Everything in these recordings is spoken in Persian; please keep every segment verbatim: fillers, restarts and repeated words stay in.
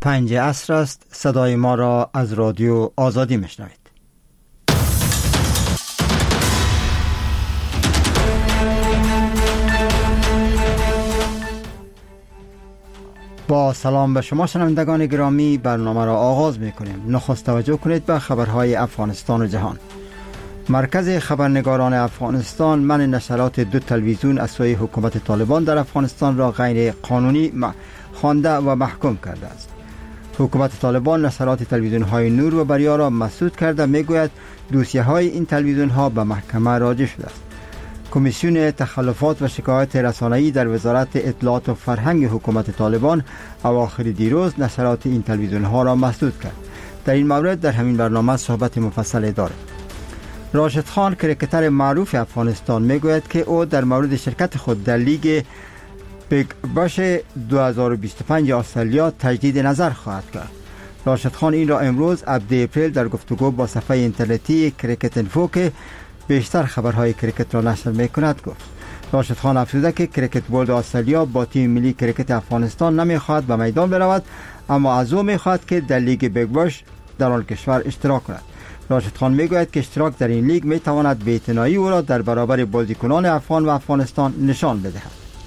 پنج عصر است. صدای ما را از رادیو آزادی میشنوید. با سلام به شما شنوندگان گرامی، برنامه را آغاز میکنیم. نخست توجه کنید به خبرهای افغانستان و جهان. مرکز خبرنگاران افغانستان منع نشرات دو تلویزیون از سوی حکومت طالبان در افغانستان را غیر قانونی خوانده و محکوم کرده است. حکومت طالبان نشرات تلویزیون های نور و بریا را مسدود کرده. میگوید دوسیه های این تلویزیون ها به محکمه راجع شده است. کمیسیون تخلفات و شکایت رسانه‌ای در وزارت اطلاعات و فرهنگ حکومت طالبان اواخر دیروز نشرات این تلویزیون ها را مسدود کرد. در این مورد در همین برنامه صحبت مفصل داریم. راشد خان، کرکتر معروف افغانستان، میگوید که او در مورد شرکت خود در لیگ بیگ باش دو هزار و بیست و پنج استرالیا تجدید نظر خواهد کرد. راشد خان این را امروز هفدهم اپریل در گفتگو با صفحه اینترنتی کریکت اینفو که بیشتر خبرهای کریکت را نشر میکند گفت. راشد خان افزوده که کریکت بورد استرالیا با تیم ملی کریکت افغانستان نمیخواهد به میدان برود، اما از او میخواهد که در لیگ بیگ باش در آن کشور اشتراک کند. راشد خان میگوید که اشتراک در این لیگ میتواند بی‌اعتنایی او را در برابر بازیکنان افغان و افغانستان نشان بدهد.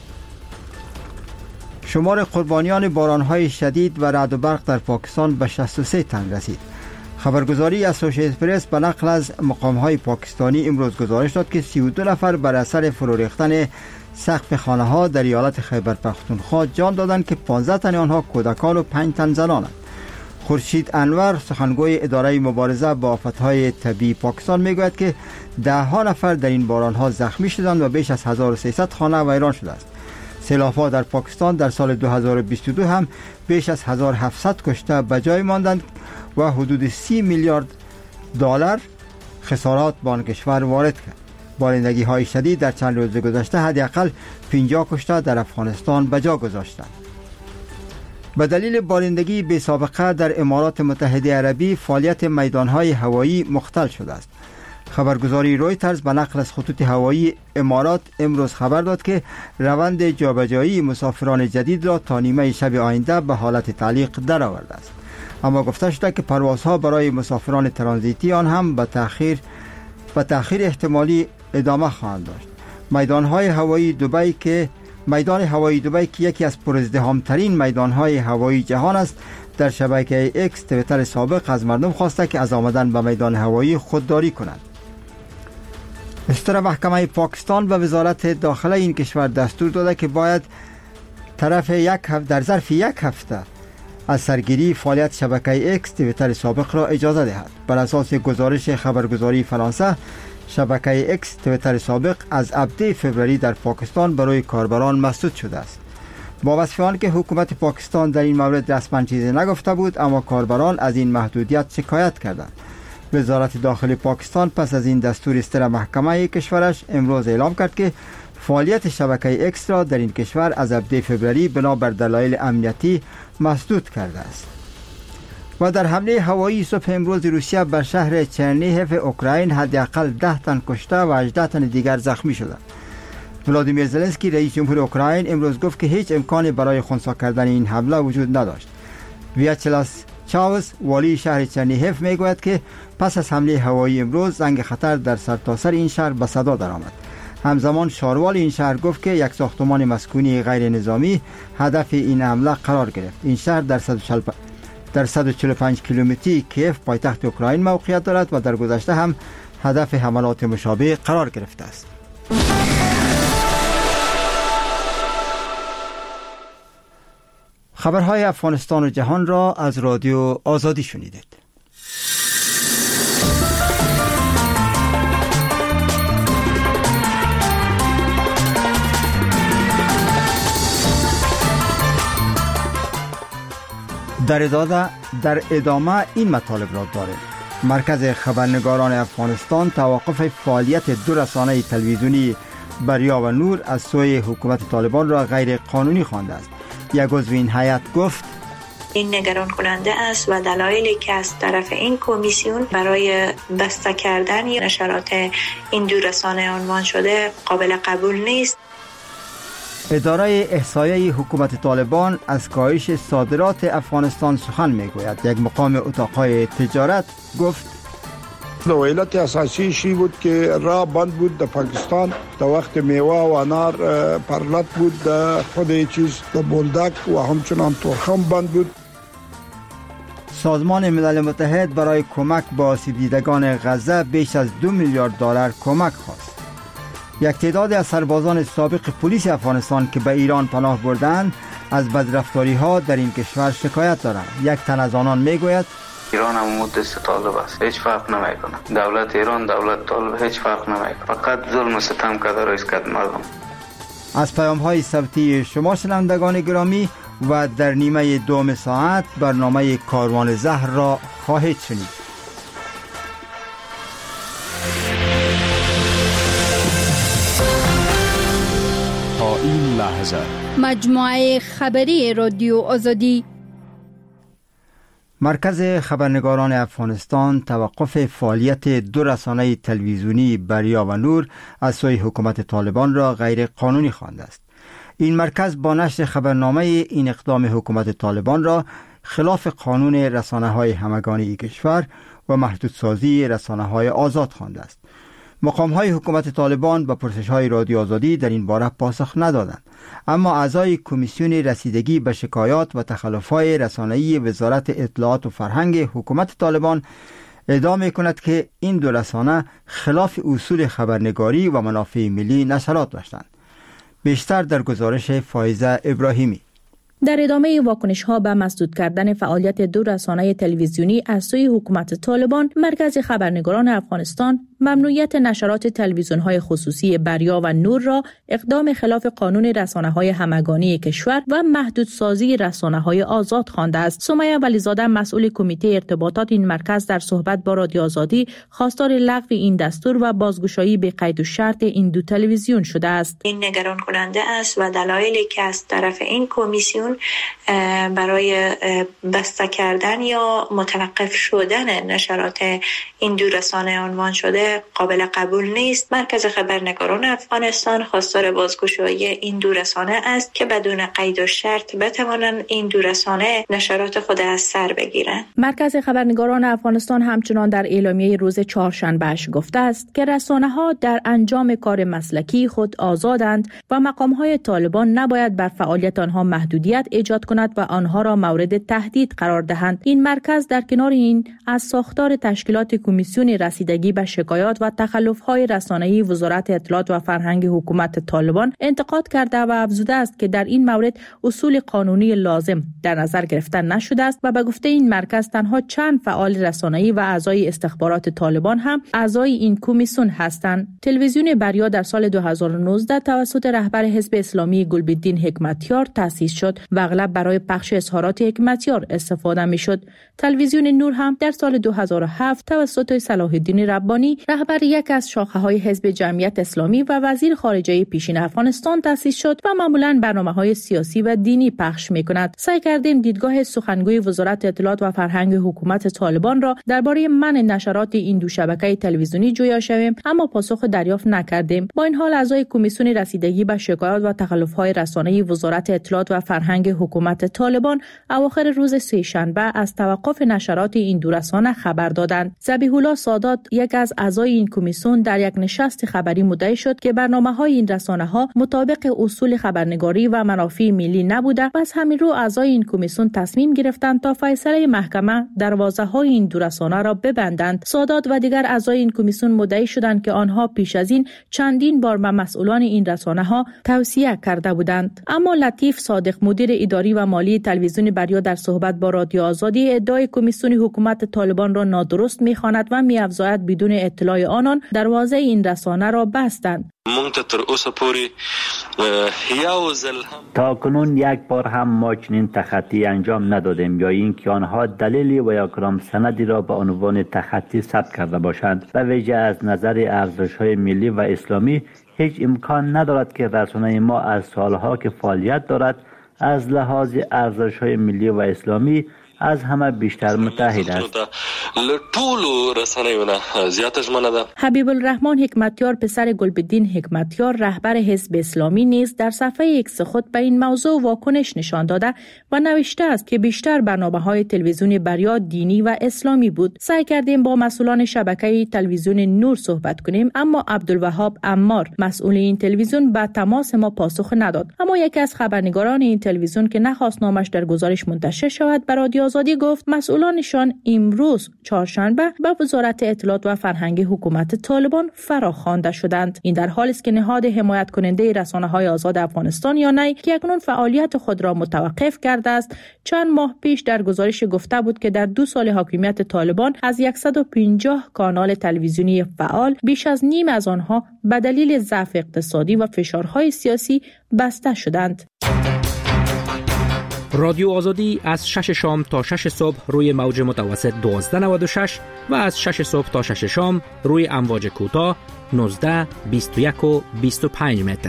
شمار قربانیان بارانهای شدید و رعد و برق در پاکستان به شصت و سه تن رسید. خبرگزاری اسوسییتد پرس به نقل از مقامهای پاکستانی امروز گزارش داد که سی و دو نفر بر اثر فرو ریختن سقف خانه‌ها در ایالت خیبر پختونخوا جان دادند که پانزده تن آنها کودکان و پنج تن زنانند. خورشید انور، سخنگوی اداره مبارزه با آفت‌های طبیعی پاکستان، میگوید که ده ها نفر در این باران‌ها زخمی شدند و بیش از هزار و سیصد خانه ویران شده است. سیلاب‌ها در پاکستان در سال دو هزار و بیست و دو هم بیش از هزار و هفتصد کشته به جای ماندند و حدود سی میلیارد دلار خسارات به آن کشور وارد کرد. بارندگی های شدید در چند روز گذشته حداقل پنجاه کشته در افغانستان به جا گذاشتند. به دلیل بارندگی بی سابقه در امارات متحده عربی فعالیت میدانهای هوایی مختل شده است. خبرگزاری رویترز به نقل از خطوط هوایی امارات امروز خبر داد که روند جابجایی مسافران جدید را تا نیمه شب آینده به حالت تعلیق درآورده است. اما گفته شده که پروازها برای مسافران ترانزیتی آن هم به تأخیر به تأخیر احتمالی ادامه خواهند داشت. میدانهای هوایی دبی که میدان هوایی دبی که یکی از پرازدحام‌ترین میدانهای هوایی جهان است، در شبکه ایکس توییتر سابق از مردم خواسته که از آمدن به میدان هوایی خودداری کنند. مستر محکمه پاکستان به وزارت داخله این کشور دستور داده که باید طرف یک هفته در ظرف یک هفته از سرگیری فعالیت شبکه ایکس توییتر سابق را اجازه دهد. بر اساس گزارش خبرگزاری فرانسه، شبکه ایکس توییتر سابق از هفدهم فوریه در پاکستان برای کاربران مسدود شده است. با وصف آن که حکومت پاکستان در این مورد رسما چیزی نگفته بود، اما کاربران از این محدودیت شکایت کردند. وزارت داخلی پاکستان پس از این دستور استر محکمه کشورش امروز اعلام کرد که فعالیت شبکه ایکس را در این کشور از هفدهم فوریه بنابر دلایل امنیتی مسدود کرده است. و در حمله هوایی صبح امروز روسیه بر شهر چرنیهف اوکراین حداقل ده تن کشته و هجده تن دیگر زخمی شدند. ولادیمیر زلنسکی رئیس جمهور اوکراین امروز گفت که هیچ امکانی برای خنثی کردن این حمله وجود نداشت. ویاچلاس چاوس، والی شهر چرنیهف، میگوید که پس از حمله هوایی امروز زنگ خطر در سرتاسر این شهر به صدا درآمد. همزمان شاروال این شهر گفت که یک ساختمان مسکونی غیر نظامی هدف این حمله قرار گرفت. این شهر در در صد و چهل و پنج کیلومتری کیف پایتخت اوکراین موقعیت دارد و در گذشته هم هدف حملات مشابه قرار گرفته است. خبرهای افغانستان و جهان را از رادیو آزادی شنیدید. در ادامه در ادامه این مطالب را داریم. مرکز خبرنگاران افغانستان توقف فعالیت دو رسانه تلویزیونی بریا و نور از سوی حکومت طالبان را غیر قانونی خوانده است. یک عضو این هیئت گفت این نگران کننده است و دلایلی که از طرف این کمیسیون برای بسته کردن نشرات این دو رسانه عنوان شده قابل قبول نیست. اداره احصایه حکومت طالبان از کاهش صادرات افغانستان سخن میگوید. یک مقام اتاقهای تجارت گفت دو علت اساسی شی بود که راه بند بود در پاکستان در وقت میوه و انار پرلت بود، در خود چیز در بولدک و همچنان تورخم بند بود. سازمان ملل متحد برای کمک به آسیب دیدگان غزه بیش از دو میلیارد دلار کمک خواست. یک تعداد از سربازان سابق پلیس افغانستان که به ایران پناه بردند از بدرفتاری ها در این کشور شکایت دارند. یک تن از آنان میگوید ایران هم مدت طالب است، هیچ فرق نمیکنه. دولت ایران دولت طالب هیچ فرق نمیکنه، فقط ظلم و ستم کرده رئیس کد مردم. از پیام های صوتی شما شنوندگان گرامی و در نیمه دوم ساعت برنامه کاروان زهر را خواهید شنید. تا این لحظه مجموعه خبری رادیو آزادی. مرکز خبرنگاران افغانستان توقف فعالیت دو رسانه تلویزیونی بریا و نور از سوی حکومت طالبان را غیر قانونی خوانده است. این مرکز با نشر خبرنامه این اقدام حکومت طالبان را خلاف قانون رسانه‌های همگانی کشور و محدودسازی رسانه‌های آزاد خوانده است. مقام‌های حکومت طالبان به پرسش‌های رادیو آزادی در این باره پاسخ ندادند، اما اعضای کمیسیون رسیدگی به شکایات و تخلف‌های رسانه‌ای وزارت اطلاعات و فرهنگ حکومت طالبان ادعا می‌کند که این دو رسانه خلاف اصول خبرنگاری و منافع ملی نشرات داشتند. بیشتر در گزارش فایزه ابراهیمی. در ادامه واکنش‌ها به مسدود کردن فعالیت دو رسانه تلویزیونی از سوی حکومت طالبان، مرکز خبرنگاران افغانستان ممنوعیت نشرات تلویزیون‌های خصوصی بریا و نور را اقدام خلاف قانون رسانه‌های همگانی کشور و محدودسازی رسانه‌های آزاد خوانده است. سمیه ولیزاده مسئول کمیته ارتباطات این مرکز در صحبت با رادیو آزادی خواستار لغو این دستور و بازگشایی به قید و شرط این دو تلویزیون شده است. این نگران کننده است و دلایلی که از طرف این کمیسیون برای بسته کردن یا متوقف شدن نشرات این دو رسانه عنوان شده قابل قبول نیست. مرکز خبرنگاران افغانستان خواستار بازگشایی این دو رسانه است که بدون قید و شرط بتوانند این دو رسانه نشرات خود از سر بگیرند. مرکز خبرنگاران افغانستان همچنان در اعلامیه روز چهارشنبه‌اش گفته است که رسانه‌ها در انجام کار مسلکی خود آزادند و مقام‌های طالبان نباید بر فعالیت آنها محدودیت ایجاد کند و آنها را مورد تهدید قرار دهند. این مرکز در کنار این از ساختار تشکیلات کمیسیون رسیدگی به شکایات و تخلف‌های رسانه‌ای وزارت اطلاعات و فرهنگ حکومت طالبان انتقاد کرده و افزوده است که در این مورد اصول قانونی لازم در نظر گرفته نشده است و به گفته این مرکز تنها چند فعال رسانه‌ای و اعضای استخبارات طالبان هم اعضای این کمیسیون هستند. تلویزیون بریا در سال دو هزار و نوزده توسط رهبر حزب اسلامی گلبدین حکمتیار تأسیس شد و اغلب برای پخش اظهارات حکمتیار استفاده می‌شد. تلویزیون نور هم در سال دو هزار و هفت توسط صلاح الدین ربانی رهبر یک از شاخه‌های حزب جمعیت اسلامی و وزیر خارجه پیشین افغانستان تأسیس شد و معمولاً برنامه‌های سیاسی و دینی پخش می‌کند. سعی کردیم دیدگاه سخنگوی وزارت اطلاعات و فرهنگ حکومت طالبان را درباره منع نشرات این دو شبکه تلویزیونی جویا شویم، اما پاسخ دریافت نکردیم. با این حال اعضای کمیسیون رسیدگی به شکایات و تخلف‌های رسانه‌ای وزارت اطلاعات و فرهنگ حکومت طالبان اواخر روز سه‌شنبه از توقف نشرات این دو رسانه خبر دادند. ذبیح الله سادات یک از اعضای این کمیسیون در یک نشست خبری مدعی شد که برنامه‌های این رسانه‌ها مطابق اصول خبرنگاری و منافع ملی نبوده و از همین رو اعضای این کمیسیون تصمیم گرفتند تا فیصله محکمه دروازه‌های این دو رسانه را ببندند. سادات و دیگر اعضای این کمیسیون مدعی شدند که آنها پیش از این چندین بار به مسئولان این رسانه‌ها توصیه کرده بودند. اما لطیف صادق مدیر اداری و مالی تلویزیون بریا در صحبت با رادیو آزادی ادعای کمیسیون حکومت طالبان را نادرست می‌خواند و می‌افزاید بدون اطلاع آنان دروازه این رسانه را بستند. تا کنون یک بار هم ما چنین تخطی انجام ندادیم یا اینکه آنها دلیلی و یا کدام سندی را به عنوان تخطی ثبت کرده باشند. و ویژه از نظر ارزش‌های ملی و اسلامی هیچ امکان ندارد که رسانه ما از سالها که فعالیت دارد از لحاظ ارزش‌های ملی و اسلامی از همه بیشتر متحد است. لټولو رسنیونه زیات ژمنه ده. حبیب الرحمن حکمتیار پسر گلبدین حکمتیار رهبر حزب اسلامی نیز در صفحه ایکس خود به این موضوع واکنش نشان داده و نوشته است که بیشتر برنامه‌های تلویزیون بریا دینی و اسلامی بود. سعی کردیم با مسئولان شبکه تلویزیون نور صحبت کنیم، اما عبدالوهاب عمار مسئول این تلویزیون به تماس ما پاسخ نداد. اما یکی از خبرنگاران این تلویزیون که نخواست نامش در گزارش منتشر شود به رادیو آزادی گفت مسئولانشان امروز چهارشنبه به وزارت اطلاعات و فرهنگ حکومت طالبان فراخوانده شدند. این در حالی است که نهاد حمایت کننده رسانه‌های آزاد افغانستان یا نی که اکنون فعالیت خود را متوقف کرده است، چند ماه پیش در گزارش گفته بود که در دو سال حاکمیت طالبان از صد و پنجاه کانال تلویزیونی فعال بیش از نیم از آنها به دلیل ضعف اقتصادی و فشارهای سیاسی بسته شدند. رادیو آزادی از شش شام تا شش صبح روی موج متوسط دوازده نود و شش و از شش صبح تا شش شام روی امواج کوتاه نوزده، بیست و یک و بیست و پنج متر.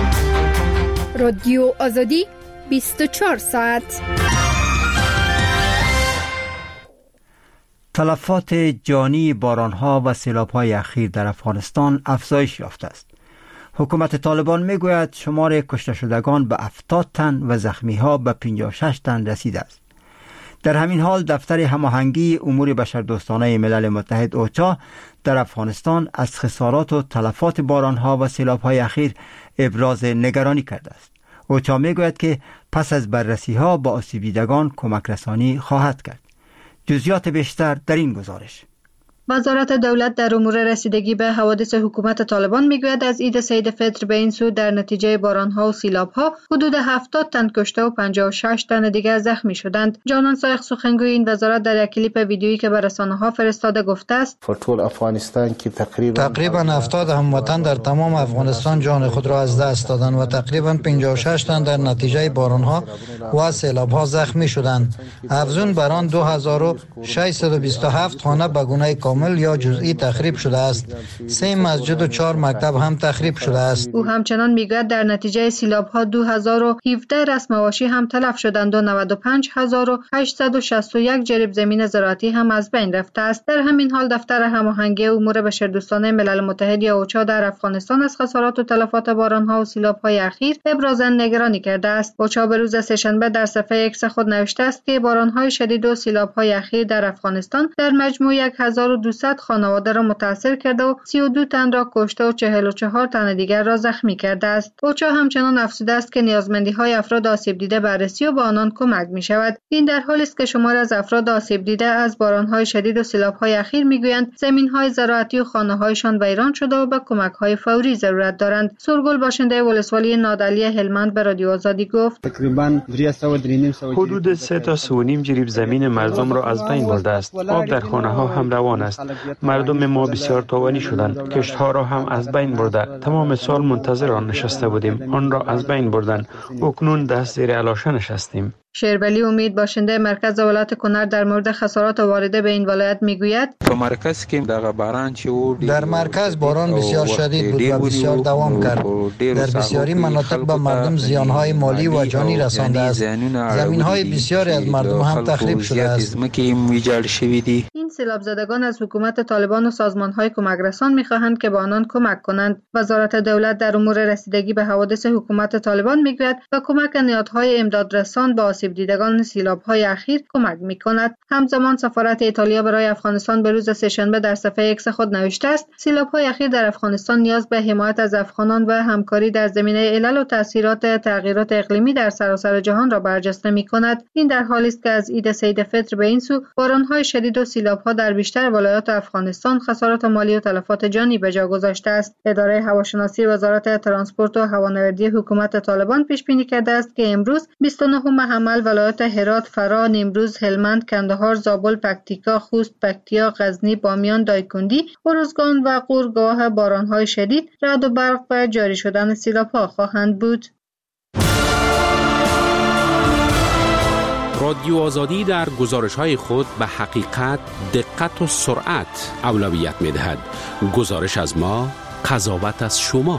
رادیو آزادی بیست و چهار ساعت. تلفات جانی بارانها و سیلاب‌های اخیر در افغانستان افزایش یافته است. حکومت طالبان میگوید شمار کشته شدگان به هفتاد تن و زخمی‌ها به پنجاه و شش تن رسیده است. در همین حال دفتر هماهنگی امور بشردوستانه ملل متحد اوچا در افغانستان از خسارات و تلفات بارانها و سیلاب‌های اخیر ابراز نگرانی کرده است. اوچا میگوید که پس از بررسی‌ها با آسیب دیدگان کمک رسانی خواهد کرد. جزئیات بیشتر در این گزارش. وزارت دولت در امور رسیدگی به حوادث حکومت طالبان میگوید از عید سید فطر به این سو در نتیجه بارانها و سیلابها حدود هفتاد تن کشته و پنجاه و شش تن دیگر زخمی شدند. جانان سایق سخنگوی این وزارت در یک کلیپ ویدیویی که به رسانه‌ها فرستاده گفته است فتول افغانستان که تقریبا تقریبا هفتاد هموطن در تمام افغانستان جان خود را از دست دادند و تقریبا پنجاه و شش تن در نتیجه بارانها و سیلابها زخمی شدند. افزون بر آن دو هزار و ششصد و بیست و هفت خانه به گونه کامل یا جزئی تخریب شده است. سه مسجد و چهار مکتب هم تخریب شده است. او همچنان میگوید در نتیجه سیلاب‌ها دو هزار و هفده رسم‌واشی هم تلف شدند و نود و پنج هزار و هشتصد و شصت و یک جریب زمین زراعتی هم از بین رفته است. در همین حال دفتر هماهنگی امور بشردوستانه ملل متحد یا اوچا در افغانستان از خسارات و تلفات باران‌ها و سیلاب‌های اخیر ابراز نگرانی کرده است. اوچا به روز سه‌شنبه در صفحه ایکس خود نوشته است که باران‌های شدید و سیلاب‌های اخیر در افغانستان در مجموع هزار و دویست خانواده را متاثر کرده و سی و دو تن را کشته و چهل و چهار تن دیگر را زخمی کرده است. اوچا همچنان افزوده است که نیازمندی‌های افراد آسیب دیده بررسی و به آنان کمک می‌شود. این در حالی است که شمار از افراد آسیب دیده از باران‌های شدید و سیلاب‌های اخیر می‌گویند زمین‌های زراعتی و خانه‌هایشان ویران شده و به کمک‌های فوری ضرورت دارند. سورگل باشنده ولسوالی نادعلی هلمند به رادیو آزادی گفت تقریباً حدود سه تا سه و نیم جریب زمین مردم را از بین برده است. آب در خانه‌ها هم روان است. مردم ما بسیار تاوانی شدند. کشت‌ها را هم از بین برده. تمام سال منتظر آن نشسته بودیم. آن را از بین بردند. اکنون دست زیر علاشه نشستیم. شیرولی امید باشنده مرکز ولایت کنر در مورد خسارات وارده به این ولایت میگوید په مرکز کې دغه باران چې و در مرکز باران بسیار شدید بود و بسیار دوام کرد. در بسیاری مناطق به مردم زیانهای مالی و جانی رسانده است. زمینهای بسیاری از مردم هم تخریب شده است. این سیلاب زدگان از حکومت طالبان و سازمانهای کمک رسان میخواهند که به آنان کمک کنند. وزارت دولت در امور رسیدگی به حوادث حکومت طالبان میگوید با کمک نهادهای امدادرسان به آسیب دیدگان سیلاب‌های اخیر کمک می‌کند. همزمان سفارت ایتالیا برای افغانستان به روز سه‌شنبه در صفحه ایکس خود نوشته است سیلاب‌های اخیر در افغانستان نیاز به حمایت از افغانان و همکاری در زمینه علل و تأثیرات تغییرات اقلیمی در سراسر جهان را برجسته می‌کند. این در حالی است که از عید سید فطر به این سو باران‌های شدید و سیلاب‌ها در بیشتر ولایات افغانستان خسارات مالی و تلفات جانی به جا گذاشته است. اداره هواشناسی وزارت ترانسپورت و هوانوردی حکومت طالبان پیش بینی کرده است که امروز بیست و نهم حمل ولایات هرات، فرا، نیمروز، هلمند، کندهار، زابل، پکتیکا، خوست، پکتیا، غزنی، بامیان، دایکندی، ارزگان و غور گواه باران‌های شدید، رعد و برق و جاری شدن سیلاب‌ها خواهند بود. رادیو آزادی در گزارش‌های خود به حقیقت، دقت و سرعت اولویت می‌دهد. گزارش از ما، قضاوت از شما.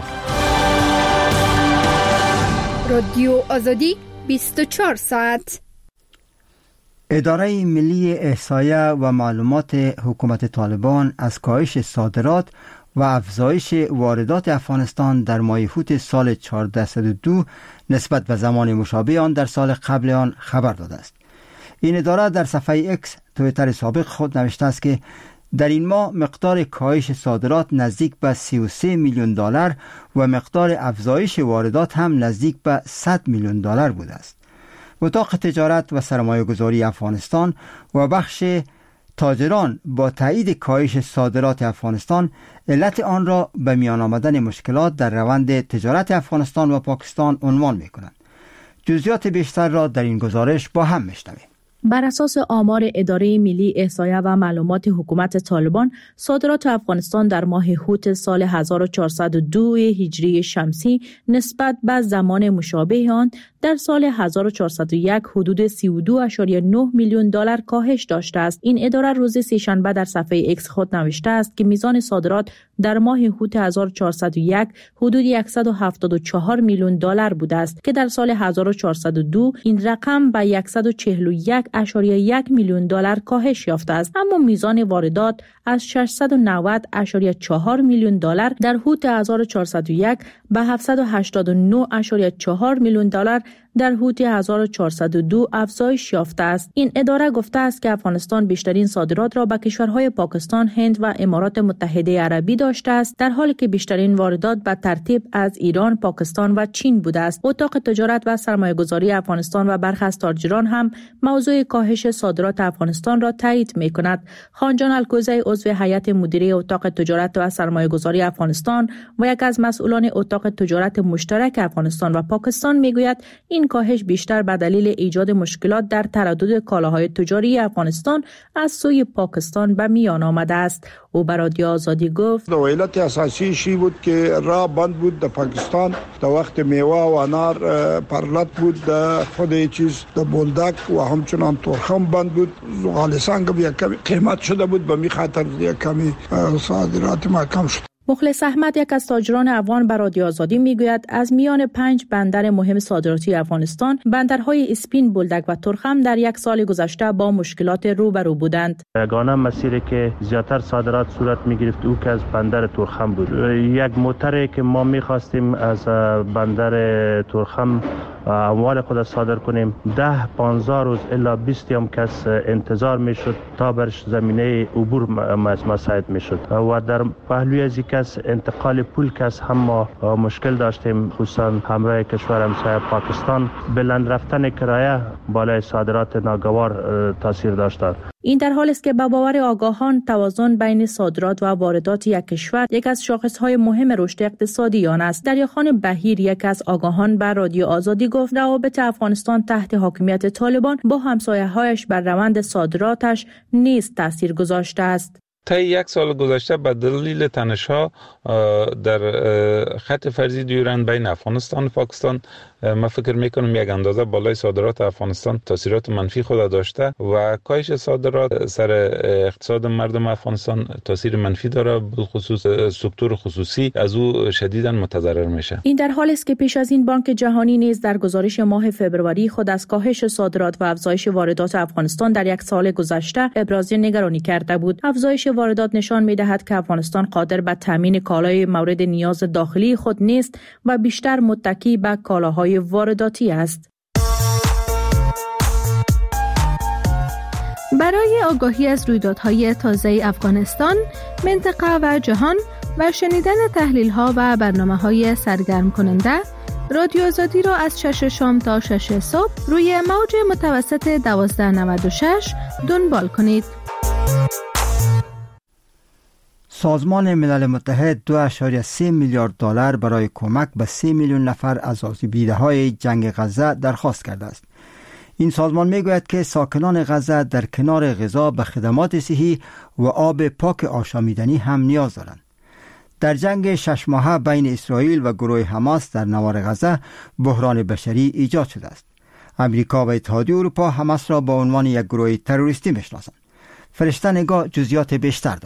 رادیو آزادی بیست و چهار ساعت. اداره ملی احصایه و معلومات حکومت طالبان از کاهش صادرات و افزایش واردات افغانستان در ماه اوت سال چهاردهصد و دو نسبت به زمان مشابه آن در سال قبل آن خبر داده است. این اداره در صفحه اکس توییتر سابق خود نوشته است که در این ماه مقدار کاهش صادرات نزدیک به سی و سه میلیون دلار و مقدار افزایش واردات هم نزدیک به صد میلیون دلار بوده است. اتاق تجارت و سرمایه گذاری افغانستان و بخش تاجران با تایید کاهش صادرات افغانستان علت آن را به میان آمدن مشکلات در روند تجارت افغانستان و پاکستان عنوان می کنند. جزئیات بیشتر را در این گزارش با هم میشنویم. بر اساس آمار اداره ملی احصایه و معلومات حکومت طالبان، صادرات افغانستان در ماه اوت سال هزار و چهارصد و دو هجری شمسی نسبت به زمان مشابه آن در سال هزار و چهارصد و یک حدود سی و دو ممیز نه میلیون دلار کاهش داشته است. این اداره روز سه‌شنبه در صفحه اکس خود نوشته است که میزان صادرات در ماه اوت هزار و چهارصد و یک حدود صد و هفتاد و چهار میلیون دلار بوده است که در سال هزار و چهارصد و دو این رقم به صد و چهل و یک ممیز یک میلیون دلار کاهش یافته است. اما میزان واردات از ششصد و نود ممیز چهار میلیون دلار در اوت هزار و چهارصد و یک به هفتصد و هشتاد و نه ممیز چهار میلیون دلار در اوت هزار و چهارصد و دو افزایش یافته است. این اداره گفته است که افغانستان بیشترین صادرات را به کشورهای پاکستان، هند و امارات متحده عربی داشته است، در حالی که بیشترین واردات به ترتیب از ایران، پاکستان و چین بوده است. اتاق تجارت و سرمایه‌گذاری افغانستان و برخی از تاجران هم موضوع کاهش صادرات افغانستان را تایید می‌کند. خانجان الکوزی، عضو هیئت مدیره اتاق تجارت و سرمایه‌گذاری افغانستان و یک از مسئولان اتاق تجارت مشترک افغانستان و پاکستان میگوید این کاهش بیشتر به دلیل ایجاد مشکلات در تردد کالاهای تجاری افغانستان از سوی پاکستان به میان آمده است. او به رادیو آزادی گفت علت اساسی شی بود که راه بند بود در پاکستان در وقت میوه و انار پرلت بود، در خود چیز در بولدک و همچنان تورخم بند بود. زغالسنگ بیا کمی قیمت شده بود، به می خاطر کمی صادرات ما کم شد. مخلص احمد، یک از تاجران افغان، به رادیو آزادی میگوید از میان پنج بندر مهم صادراتی افغانستان، بندرهای اسپین، بولدک و تورخم در یک سال گذشته با مشکلات روبرو بودند. یگانه مسیری که زیاتر صادرات صورت میگرفت او که از بندر تورخم بود. یک موتری که ما میخواستیم از بندر تورخم اموال خود صادر کنیم، ده پانزده روز الا بیست هم کس انتظار میشد تا برش زمینه عبور مساعد میشد و در پهلوی از کس انتقال پول کس هم ما مشکل داشتیم، خصوصا همراه کشور همسایه پاکستان. بلند رفتن کرایه بالای صادرات ناگوار تاثیر داشت. این در حالی است که به باور آگاهان توازن بین صادرات و واردات یک کشور یک از شاخصهای مهم رشد اقتصادی آن است. دریاخان بهیر، یک از آگاهان، بر رادیو آزادی گفت روابط افغانستان تحت حاکمیت طالبان با همسایه‌هایش بر روند صادراتش نیز تاثیر گذاشته است. تا یک سال گذشته به دلیل تنش‌ها در خط فرضی دیورند بین افغانستان و پاکستان، من فکر میکنم یک اندازه بالای صادرات افغانستان تاثیرات منفی خود داشته و کاهش صادرات سر اقتصاد مردم افغانستان تاثیر منفی داره، بالخصوص سکتور خصوصی از او شدیداً متضرر میشه. این در حالی است که پیش از این بانک جهانی نیز در گزارش ماه فوریه خود از کاهش صادرات و افزایش واردات افغانستان در یک سال گذشته ابراز نگرانی کرده بود. افزایش واردات نشان می‌دهد که افغانستان قادر به تامین کالای مورد نیاز داخلی خود نیست و بیشتر متکی به کالاهای وارداتی است. برای آگاهی از رویدادهای تازه افغانستان، منطقه و جهان و شنیدن تحلیل‌ها و برنامه‌های سرگرم کننده، رادیو آزادی را از شش شام تا شش صبح روی موج متوسط دوازده نود و شش دنبال کنید. سازمان ملل متحد دو ممیز سه میلیارد دلار برای کمک به سه میلیون نفر از آسیب‌دیده‌های جنگ غزه درخواست کرده است. این سازمان میگوید که ساکنان غزه در کنار غذا به خدمات صحی و آب پاک آشامیدنی هم نیاز دارند. در جنگ شش ماهه بین اسرائیل و گروه حماس در نوار غزه بحران بشری ایجاد شده است. امریکا و اتحادیه اروپا حماس را با عنوان یک گروه تروریستی میشناسند. فرشته نگاه جزئیات بیشتر دارد.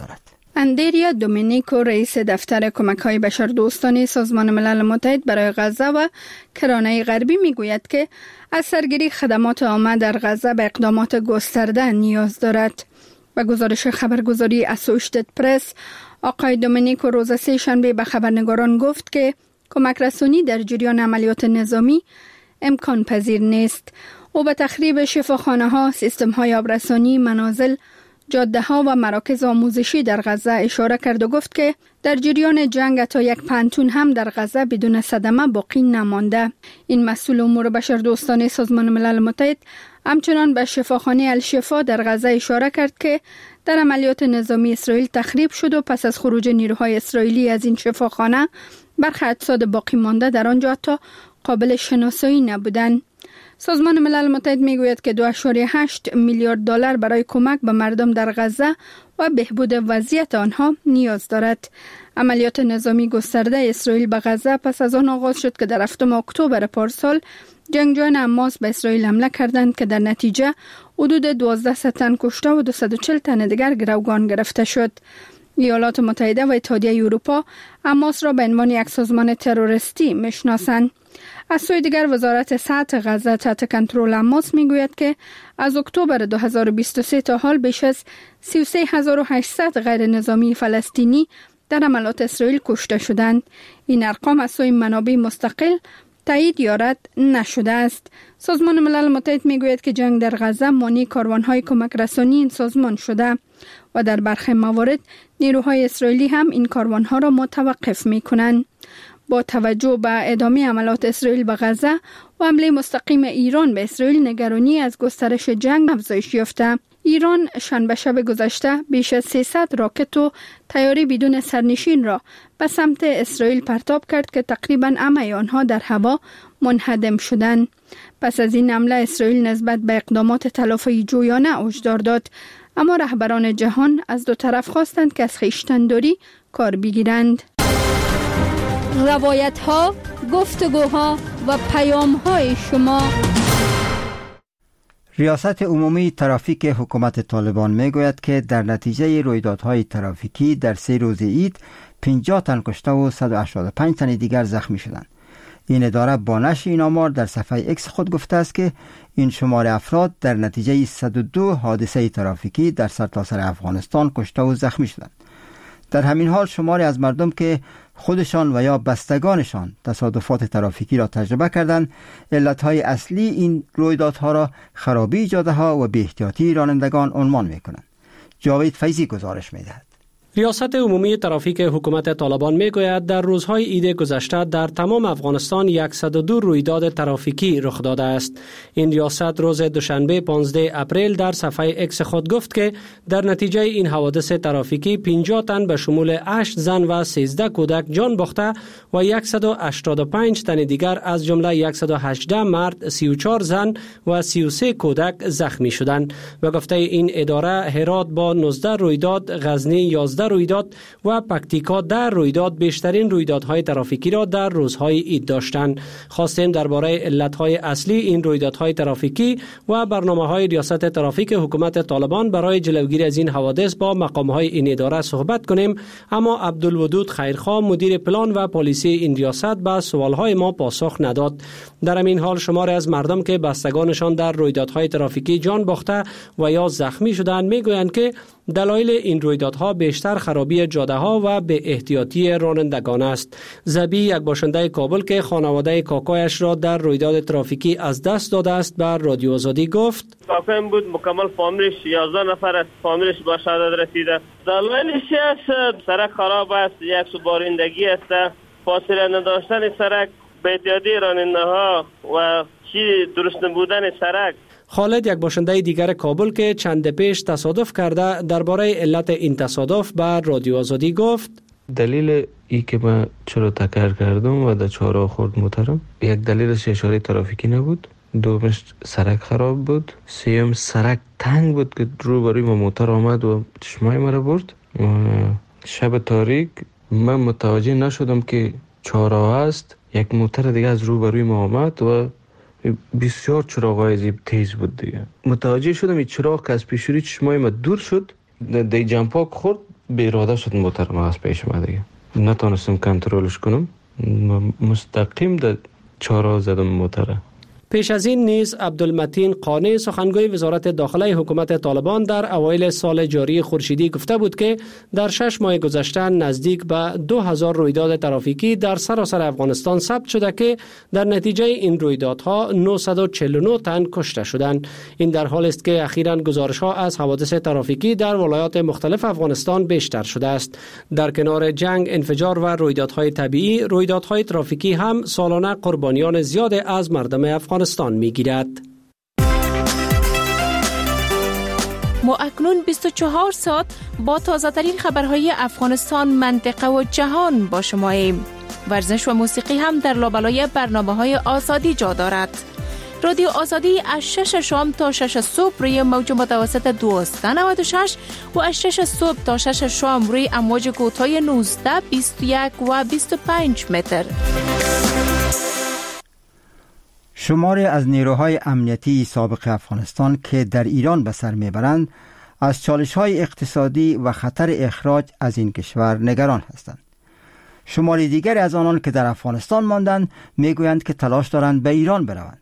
اندریا دومینیکو رئیس دفتر کمک‌های بشردوستانه سازمان ملل متحد برای غزه و کرانه غربی میگوید که از سرگیری خدمات عامه در غزه به اقدامات گسترده نیاز دارد. و گزارش خبرگزاری اسوشیتد پرس، آقای دومینیکو روز سه شنبه به خبرنگاران گفت که کمک رسانی در جریان عملیات نظامی امکان پذیر نیست. او به تخریب شفاخانه ها، سیستم های آبرسانی، منازل، جاده ها و مراکز آموزشی در غزه اشاره کرد و گفت که در جریان جنگ تا یک پنتون هم در غزه بدون صدمه باقی نمانده. این مسئول امور بشردوستانه سازمان ملل متحد همچنان به شفاخانه الشفا در غزه اشاره کرد که در عملیات نظامی اسرائیل تخریب شد و پس از خروج نیروهای اسرائیلی از این شفاخانه برخی اجساد باقی مانده در آنجا تا قابل شناسایی نبودند. سازمان ملل متحد میگوید که دو ممیز هشت میلیارد دلار برای کمک به مردم در غزه و بهبود وضعیت آنها نیاز دارد. عملیات نظامی گسترده اسرائیل به غزه پس از آن آغاز شد که در هفتم اکتبر پارسال جنگجویان حماس به اسرائیل حمله کردند که در نتیجه حدود دوازده تن کشته و دویست و چهل تن دیگر گروگان گرفته شد. ایالات متحده و اتحادیه اروپا حماس را به عنوان یک سازمان تروریستی میشناسند. از سوی دیگر وزارت صحت غزه تحت کنترل حماس میگوید که از اکتبر دو هزار و بیست و سه تا حال بیش از سی و سه هزار و هشتصد غیر نظامی فلسطینی در حملات اسرائیل کشته شدند. این ارقام از سوی منابع مستقل تایید یا رد نشده است. سازمان ملل متحد میگوید که جنگ در غزه مانع کاروانهای کمک رسانی این سازمان شده و در برخی موارد نیروهای اسرائیلی هم این کاروانها را متوقف میکنند. با توجه به ادامه عملیات اسرائیل به غزه و حمله مستقیم ایران به اسرائیل، نگرانی از گسترش جنگ افزایش یافته. ایران شنبه شب گذشته بیش از سیصد راکت و طیاره بدون سرنشین را به سمت اسرائیل پرتاب کرد که تقریباً همه آنها در هوا منهدم شدند. پس از این حمله اسرائیل نسبت به اقدامات تلافی جویانه هشدار داد، اما رهبران جهان از دو طرف خواستند که از خویشتن‌داری کار بگیرند. روایت ها، گفتگوها و پیام های شما. ریاست عمومی ترافیک حکومت طالبان میگوید که در نتیجه رویدادهای ترافیکی در سه روز عید پنجاه تن کشته و صد و هشتاد و پنج تن دیگر زخمی شدند. این اداره با نشر این آمار در صفحه اکس خود گفته است که این شمار افراد در نتیجه صد و دو حادثه ترافیکی در سرتاسر افغانستان کشته و زخمی شدند. در همین حال شماری از مردم که خودشان و یا بستگانشان تصادفات ترافیکی را تجربه کردند، علتهای اصلی این رویدادها را خرابی جاده‌ها و بی‌احتیاطی رانندگان عنوان می‌کنند. جاوید فیضی گزارش می‌دهد. ریاست عمومی ترافیک حکومت طالبان میگوید در روزهای عید گذشته در تمام افغانستان صد و دو رویداد ترافیکی رخ داده است. این ریاست روز دوشنبه پانزده اپریل در صفحه اکس خود گفت که در نتیجه این حوادث ترافیکی پنجاه تن به شمول هشت زن و سیزده کودک جان باخته و صد و هشتاد و پنج تن دیگر از جمله صد و هجده مرد، سی و چهار زن و سی و سه کودک زخمی شدند. و گفته این اداره هرات با نوزده رویداد، غزنی یازده رویداد و پکتیکا در رویداد بیشترین رویدادهای ترافیکی را در روزهای عید داشتند. خواستیم درباره علتهای اصلی این رویدادهای ترافیکی و برنامه‌های ریاست ترافیک حکومت طالبان برای جلوگیری از این حوادث با مقام‌های این اداره صحبت کنیم، اما عبدالودود خیرخواه مدیر پلان و پالیسی این ریاست به سوال‌های ما پاسخ نداد. در همین حال شماری از مردم که بستگانشان در رویدادهای ترافیکی جان باخته و یا زخمی شدند میگویند که دلایل این رویدادها بیشتر خرابی جاده ها و به احتیاطی رانندگان است. زبی، یک باشنده کابل که خانواده کاکایش را در رویداد ترافیکی از دست داده است، بر رادیو آزادی گفت: کاکایم بود، مکمل فامیلش یازده نفر است، فامیلش به شهادت رسیده. دلایلش است سرک خراب است، یک سوبارندگی است، فاصله نداشتن سرک، به احتیاطی راننده ها و چی درست نبودن سرک. خالد، یک باشنده دیگر کابل که چند پیش تصادف کرده، درباره علت این تصادف بر رادیو آزادی گفت: دلیل ای که من چرا تکر کردم و در چهارراه خورد موترم، یک دلیلش اشاره ترافیکی نبود، دومش سرک خراب بود، سیوم سرک تنگ بود که روبروی ما موتر آمد و چشمای مرا برد. شب تاریک من متوجه نشدم که چهارراه است، یک موتر دیگه از روبروی ما آمد و بسیار چراغ‌های زیب تیز بود دیگه. متوجه شدم این چراغ که از پیشوری چشمای ما دور شد، دی جمپاک خورد، بیراده شد محترم از پیش ما دیگه نتونستم کنترلش کنم مستقیم در چهار زدم موتره. پیش از این نیز عبدالمتین قانع سخنگوی وزارت داخله حکومت طالبان در اوایل سال جاری خورشیدی گفته بود که در شش ماه گذشته نزدیک به دو هزار رویداد ترافیکی در سراسر افغانستان ثبت شده که در نتیجه این رویدادها نهصد و چهل و نه تن کشته شدند. این در حالی است که اخیراً گزارش‌ها از حوادث ترافیکی در ولایات مختلف افغانستان بیشتر شده است. در کنار جنگ، انفجار و رویدادهای طبیعی، رویدادهای ترافیکی هم سالانه قربانیان زیاد از مردم افغانستان میگیرد. ما اکنون بیست و چهار ساعت با تازه ترین خبرهای افغانستان، منطقه و جهان با شماییم. ورزش و موسیقی هم در لابلای برنامه‌های آزادی جا دارد. رادیو آزادی از شش شام تا شش صبح روی موج متوسط دویست و نود و شش و از شش صبح تا شش شام روی امواج کوتاه نوزده، بیست و یک و بیست و پنج متر. شماری از نیروهای امنیتی سابق افغانستان که در ایران به سر میبرند از چالش‌های اقتصادی و خطر اخراج از این کشور نگران هستند. شماری دیگر از آنان که در افغانستان ماندند میگویند که تلاش دارند به ایران بروند.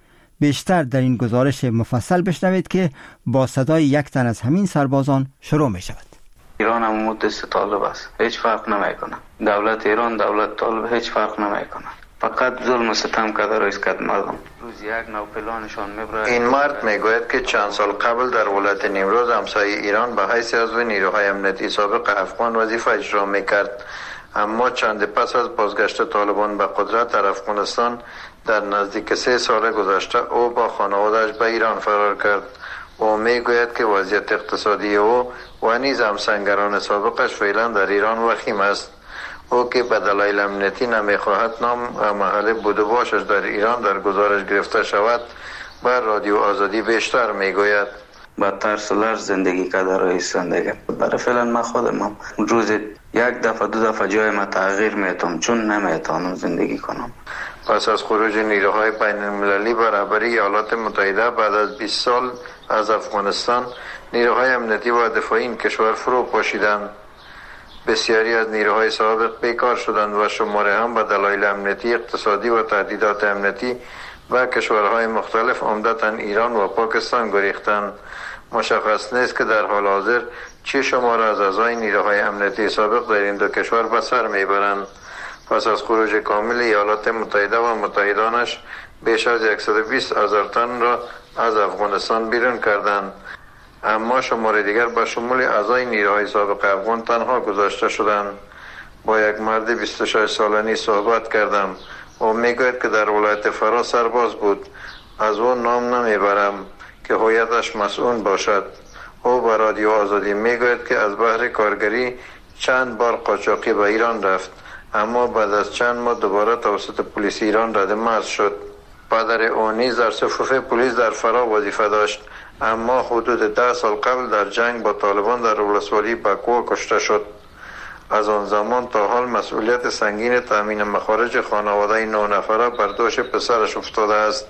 بیشتر در این گزارش مفصل بشنوید که با صدای یک تن از همین سربازان شروع می شود. ایران هم مدت طالب است، هیچ فرق نمیکنه. دولت ایران دولت طالب هیچ فرق نمیکنه. فقط ظلم و ستم کرده رئیس کد مردم. روز یک نو پلانشان میبره. این مرد میگوید که چند سال قبل در ولایت نیمروز همسایه ایران به حیث عضو نیروهای امنیتی سابق افغان وظیفه اجرا میکرد، اما چند پس از بازگشت طالبان به قدرت در افغانستان در نزدیک سه سال گذشته او با خانواده‌اش به ایران فرار کرد. او میگوید که وضعیت اقتصادی او و نیز همسنگران سابقش فعلا در ایران وخیم است. او که به دلایل امنیتی نمیخواهد نام و محل بود و باشش در ایران در گزارش گرفته شود، بر رادیو آزادی بیشتر میگوید. با ترس و لرز زندگی کرده رئیس زندگی. برای فعلا من خودم هم روز یک دفعه دو دفعه جای ما تغییر میتونم چون نمیتونم زندگی کنم. پس از خروج نیروهای بین المللی برابری ایالات متحده بعد از بیست سال از افغانستان، نیروهای امنیتی و دفاعی این کشور فرو پاشیدند. بسیاری از نیروهای سابق بیکار شدند و شماره هم به دلایل امنیتی، اقتصادی و تهدیدات امنیتی و کشورهای مختلف عمدتاً ایران و پاکستان گریختند. مشخص نیست که در حال حاضر چه شماره از اعضای نیروهای امنیتی سابق در این دو کشور به سر میبرند. پس از خروج کامل ایالات متحده و متحدانش بیش از صد و بیست هزار تن را از افغانستان بیرون کردند، اما شماره دیگر به شمول اعضای نیروهای سابق افغان تنها گذاشته شدند. با یک مرد بیست و شش سالگی صحبت کردم. او میگوید که در ولایت فرا سرباز بود. از او نام نمیبرم که هویتش مسئول باشد. او به رادیو آزادی میگوید که از بحر کارگری چند بار قاچاقی به ایران رفت، اما بعد از چند ماه دوباره توسط پلیس ایران رد مرز شد. پدر او نیز در صفوف پلیس در فرا وظیفه داشت، اما حدود ده سال قبل در جنگ با طالبان در ولسوالی بکو کشته شد. از آن زمان تا حال مسئولیت سنگین تامین مخارج خانواده نه نفره بر دوش پسرش افتاده است.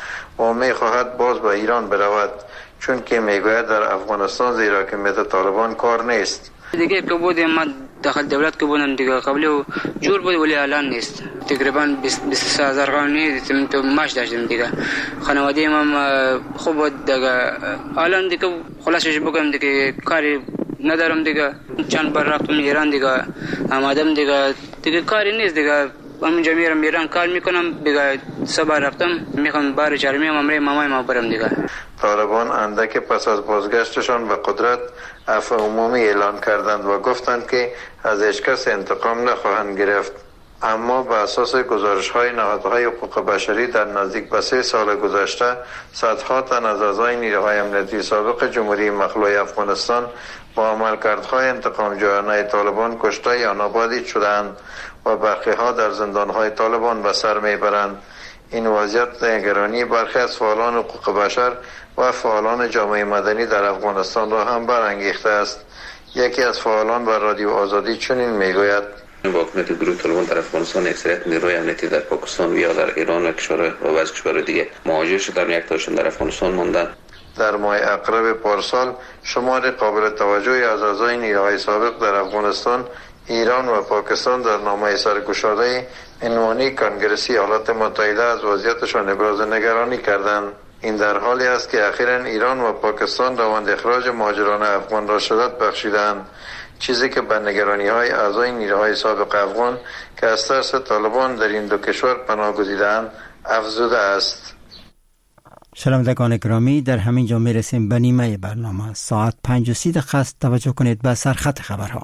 او می خواهد باز به ایران برود، چون که میگوید در افغانستان زیر حاکمیت طالبان کار نیست. دیگه که بودیم ما داخل دولت که بودم دیگه قبلی و جور بود ولی الان نیست. تقریبا بیست و سه هزار قانونی تو ماش داشتیم دیگه. خانواده هم خوب بود دیگه. الان دیگه خلاصش بگم دیگه کاری ندارم دیگه. چند بار رفتم ایران دیگه. آمدم دیگه دیگه کاری نیست دیگه. همونجا میرم ایران کار میکنم دیگه. صبح رفتم میخوام بار چرمی هم امره مامای ما برم دیگه. طالبان اندک پس از بازگشتشان به قدرت عفو عمومی اعلان کردند و گفتند که از هیچ کس انتقام نخواهند گرفت. اما به اساس گزارش‌های نهادهای حقوق بشری در نزدیک به سه سال گذشته صدها تن از اعضای نیروهای امنیتی سابق جمهوری مخلوع افغانستان با عملکردهای انتقام جویانه طالبان کشته یا نابودی شدند و برخی‌ها در زندان‌های طالبان به سر میبرند. این وضعیت نگرانی برخی از فعالان حقوق بشر و فعالان جامعه مدنی در افغانستان را هم برانگیخته است. یکی از فعالان بر رادیو آزادی چنین میگوید: با حکومت گروه طالبان در افغانستان اکثریت نیروهای امنیتی در پاکستان و یا در ایران و کشور و بعضی کشورهای دیگه مهاجر شدن، یک تاشون در افغانستان ماندن. در ماه اقرب پارسال شمار قابل توجهی از اعضای نیروهای سابق در افغانستان، ایران و پاکستان در نامه سرگشاده عنوانی کنگرسی ایالات متحده از وضعیتشان ابراز نگرانی کردند. این در حالی است که اخیراً ایران و پاکستان روند اخراج مهاجران افغان را شدت بخشیدند، چیزی که به نگرانی های اعضای نیروهای سابق افغان که از ترس طالبان در این دو کشور پناه گزیدند افزوده است. شنوندگان گرامی، در همین جا میرسیم به نیمه برنامه. ساعت پنج و سی دقیقه است. توجه کنید به سرخط خبرها.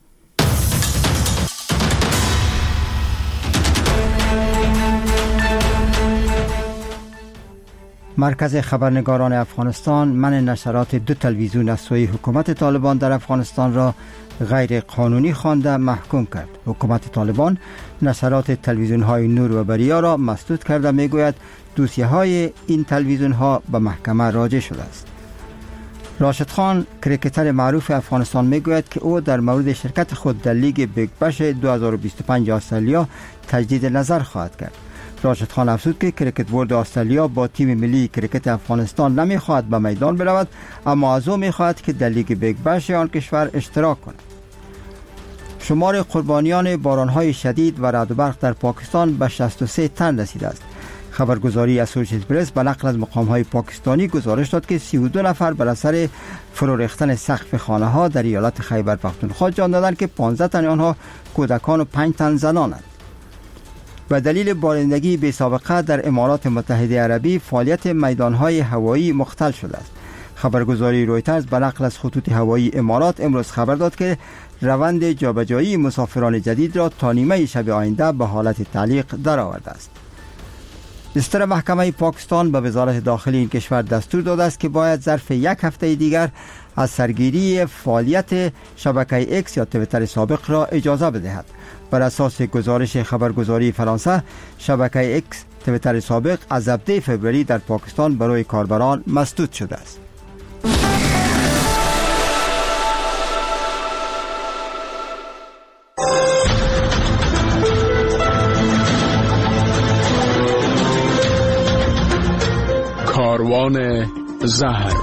مرکز خبرنگاران افغانستان منع نشرات دو تلویزیون از سوی حکومت طالبان در افغانستان را غیر قانونی خوانده محکوم کرد. حکومت طالبان نشرات تلویزیون های نور و بریا را مسدود کرده میگوید دوسیه های این تلویزیون ها به محکمه راجع شده است. راشد خان، کرکتر معروف افغانستان، میگوید که او در مورد شرکت خود در لیگ بیگ بش دو هزار و بیست و پنج استرالیا تجدید نظر خواهد کرد. راشد خان افزود که کرکت بورد استرالیا با تیم ملی کرکت افغانستان نمیخواهد به میدان برود، اما از او میخواهد که در لیگ بیگ بش آن کشور اشتراک کند. شمار قربانیان بارانهای شدید و رعد و برق در پاکستان به شصت و سه تن رسیده است. خبرگزاری اسوسییتد پرس به نقل از مقام‌های پاکستانی گزارش داد که سی و دو نفر بر اثر فرو ریختن سقف خانه‌ها در ایالت خیبر پختونخوا جان دادند که پانزده تن آنها کودکان و پنج تن زنانند. به دلیل بارندگی بی سابقه در امارات متحده عربی فعالیت میدانهای هوایی مختل شده است. خبرگزاری رویترز به نقل از خطوط هوایی امارات امروز خبر داد که روند جابجایی مسافران جدید را تا نیمه شب آینده به حالت تعلیق درآورده است. بستر محکمه پاکستان به وزارت داخلی این کشور دستور داده است که باید ظرف یک هفته دیگر از سرگیری فعالیت شبکه ایکس یا تویتر سابق را اجازه بدهد. بر اساس گزارش خبرگزاری فرانسه، شبکه ایکس تویتر سابق از هفده فوریه در پاکستان برای کاربران مسدود شده است. کاروان زهر.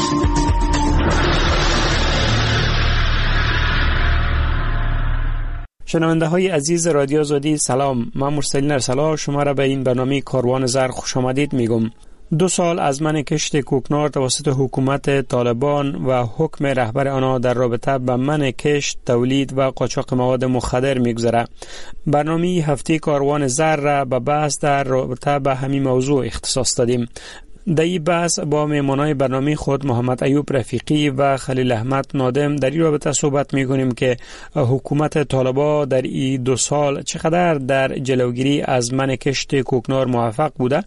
شنونده های عزیز رادیو آزادی، سلام. من مرسلین ارسلا شما را به این برنامه کاروان زهر خوش آمدید میگم. دو سال از من کشت کوکنار توسط حکومت طالبان و حکم رهبر آنها در رابطه با من کشت، تولید و قاچاق مواد مخدر میگذره. برنامه هفته کاروان زهر را به بحث در رابطه با همین موضوع اختصاص دادیم. در این بحث با میمانای برنامه خود محمد ایوب رفیقی و خلیل احمد نادم در این رابطه صحبت میکنیم که حکومت طالبان در این دو سال چقدر در جلوگیری از من کشت کوکنار موفق بوده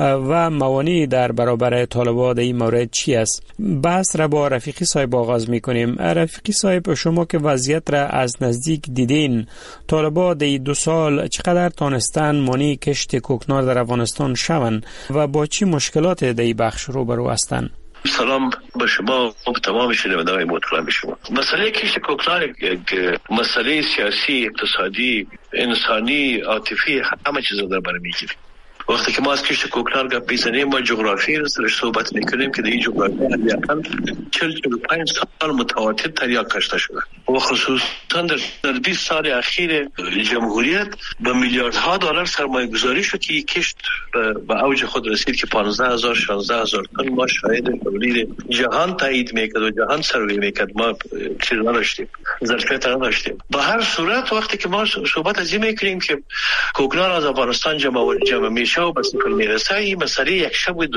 و موانع در برابر طالبان در این مورد چی است. بحث را با رفیقی صاحب آغاز میکنیم. رفیقی صاحب، شما که وضعیت را از نزدیک دیدین، طالبان در این دو سال چقدر تانستن مانع کشت کوکنار در افغانستان شوند و با چی مشکلات در این بخش روبرو هستند؟ سلام به شما و به تمام شنوندگان محترم شما. مسئله کشت کوکنار یک مسئله سیاسی، اقتصادی، انسانی، عاطفی، همه چیز در بر میگیره. وقتی که ما از کشت کوکنار گپ میزنیم، ما جغرافی رو صحبت میکنیم که در این جغرافی حداقل چهل تا پنج سال متواتر تریاک کشته شده و خصوصا در بیست سال اخیر جمهوریت به میلیاردها دلار سرمایه گذاری شد که کشت به اوج خود رسید که پانزده هزار شانزده هزار تن. ما شاهد تولید جهان تایید میکرد و جهان سروی میکرد، ما چیز نداشتیم، ظرفیت نداشتیم. به هر صورت وقتی که ما صحبت از این میکنیم که کوکنار از افغانستان جمع جمع میشه و به صفر میرسه، این مسئله یک شب و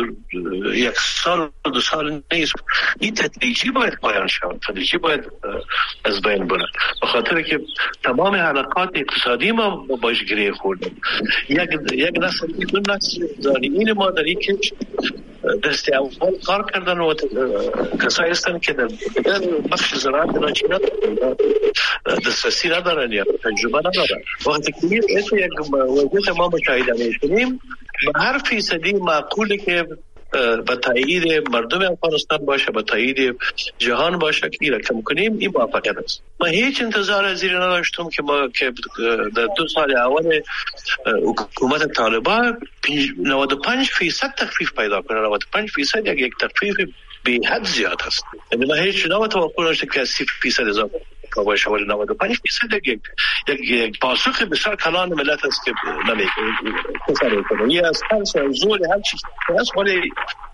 یک سال و دو سال نیست. این تدریجی باید پایان شود، تدریجی باید از بین برد، به خاطر که تمام حلقات اقتصادی ما باش گره خوردن. یک یک نسل دو نسل زانین ما در این کش دست اول کار کردن و کسایی هستن که در بخش زراعت ناچینا دسترسی ندارن یا تجربه ندارن. وقتی که یک وضعیت ما مشاهده می‌کنیم، به هر فیصدی معقوله که به تایید مردم افغانستان باشه، به تایید جهان باشه که این را کم کنیم، این موفقیت است. من هیچ انتظار از این نداشتم که ما که در دو سال اول حکومت طالبان نود و پنج فیصد تخفیف پیدا کنه. نود و پنج فیصد یک یک تخفیف بی حد زیاد است. یعنی ما هیچ نوع توقع نداشتیم که سی درصد اضافه باشه ولی نود و پنج درصد یک یک پاسخ بسیار کلان ملت است که نمیکنه تصور کنه. یه از هر زور هر چیز است ولی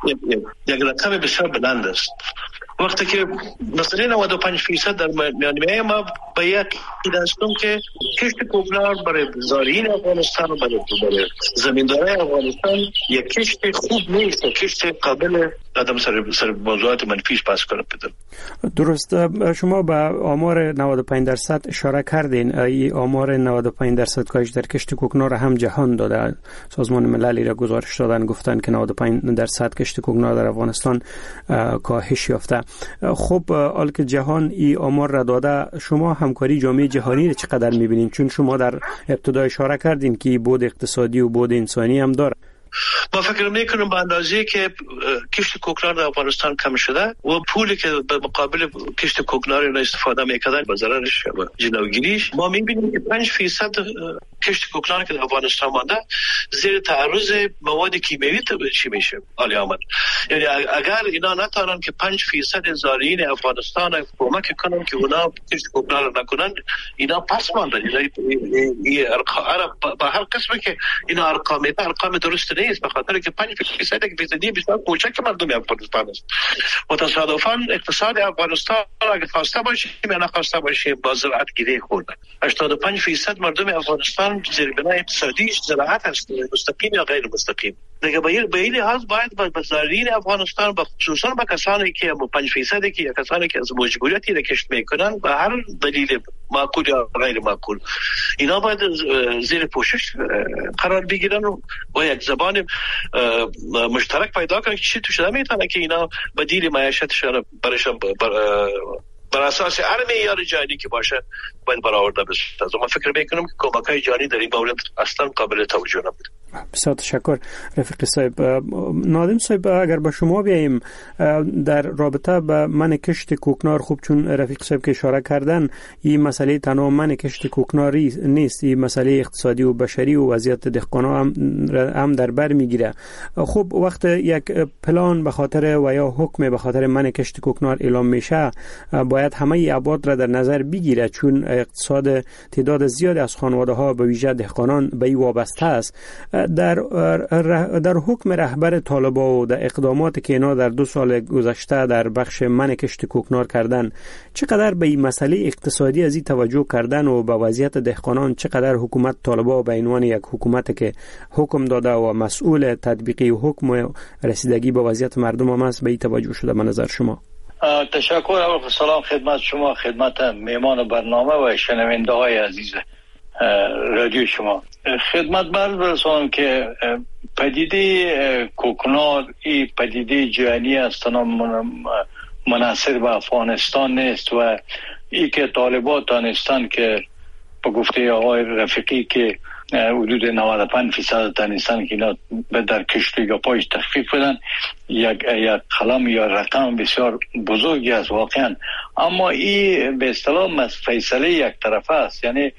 یک رقم بسیار بلند است. وقتی که مثلا نود و پنج درصد در میانه ما باید داشتم که کشت کوکنار برای زارعین افغانستان و برای زمیندارای افغانستان یک کشت خوب نیست، کشت قابل آدم سر سر موضوعات منفیش بحث کنه بدن. درست. شما به آمار نود و پنج درصد اشاره کردین. این آمار نود و پنج درصد کاهش در کشت کوکنار هم جهان داده. سازمان ملل را گزارش دادن، گفتن که نود و پنج درصد کشت کوکنار در افغانستان کاهش یافته. خب حال که جهان این آمار را داده، شما همکاری جامعه جهانی را چقدر می‌بینید؟ چون شما در ابتدا اشاره کردین که بود اقتصادی و بود انسانی هم داره. ما فکر میکنم به اندازه که کشت کوکنار در افغانستان کم شده و پولی که به مقابل کشت کوکنار را استفاده میکردن با ضررش و جلوگیریش، ما میبینیم که پنج درصد کشت کوکنار که در افغانستان مانده زیر تعرض مواد کیمیایی چی میشه عالی آمد. یعنی اگر اینا نتونن که پنج درصد زارعین افغانستان کمک کنن که اونا کشت کوکنار نکنن، اینا پس ماندن. این ارقام با هر قسمه که اینا ارقام ارقام درست نیست، به خاطر که پنج درصد یک فیصدی بسیار کوچک مردم افغانستان است و تصادفاً اقتصاد افغانستان اگه خواسته باشیم یا نخواسته باشیم با زراعت گره خورده. هشتاد و پنج درصد مردم افغانستان زیربنای اقتصادیش زراعت است، مستقیم یا غیر مستقیم. دیگه به این لحاظ باید با زارعین افغانستان و خصوصا با کسانی که پنج درصد که کسانی که از مجبوریتی را کشت میکنن به هر دلیل معقول یا غیر معقول، اینا باید زیر پوشش قرار بگیرن و یک زبان مشترک پیدا کنن که چی تو شده میتونه که اینا بدیل معیشتشان برشان بر اساس هر معیار جهانی که باشه باید برآورده بشه. از من فکر میکنم که کمک‌های جهانی در این مورد اصلا قابل توجه نبود. بسیار تشکر رفیق صاحب. نادم صاحب، اگر به شما بیاییم در رابطه با من کشت کوکنار، خوب چون رفیق صاحب که اشاره کردن این مسئله تنها من کشت کوکناری نیست، این مسئله اقتصادی و بشری و وضعیت دهقانا هم هم در بر میگیره. خب وقت یک پلان به خاطر و یا حکم به خاطر من کشت کوکنار اعلام میشه، باید همه ابعاد را در نظر بگیره، چون اقتصاد تعداد زیادی از خانواده ها به ویژه دهقانان به این وابسته است. در در حکم رهبر طالبان و در اقداماتی که اینا در دو سال گذشته در بخش من کشت کوکنار کردن، چقدر به این مسئله اقتصادی از این توجه کردن و به وضعیت دهقانان چقدر حکومت طالبان به عنوان یک حکومتی که حکم داده و مسئول تطبیقی حکم و رسیدگی به وضعیت مردم هم است به این توجه شده به نظر شما؟ تشکر. اول سلام خدمت شما، خدمت میمان برنامه و شنونده های عزیز رادیو شما. خدمت بر برسانم که پدیده کوکنار این پدیده جهانی است، منحصر به افغانستان نیست و ای که طالبان دانستان که به گفته آقای رفیقی که حدود نود و پنج درصد تانستان که اینا در کشت یا پایش تخفیف بدن، یک یک قلم یا رقم بسیار بزرگی است واقعا. اما این به اصطلاح فیصله یک طرفه است، یعنی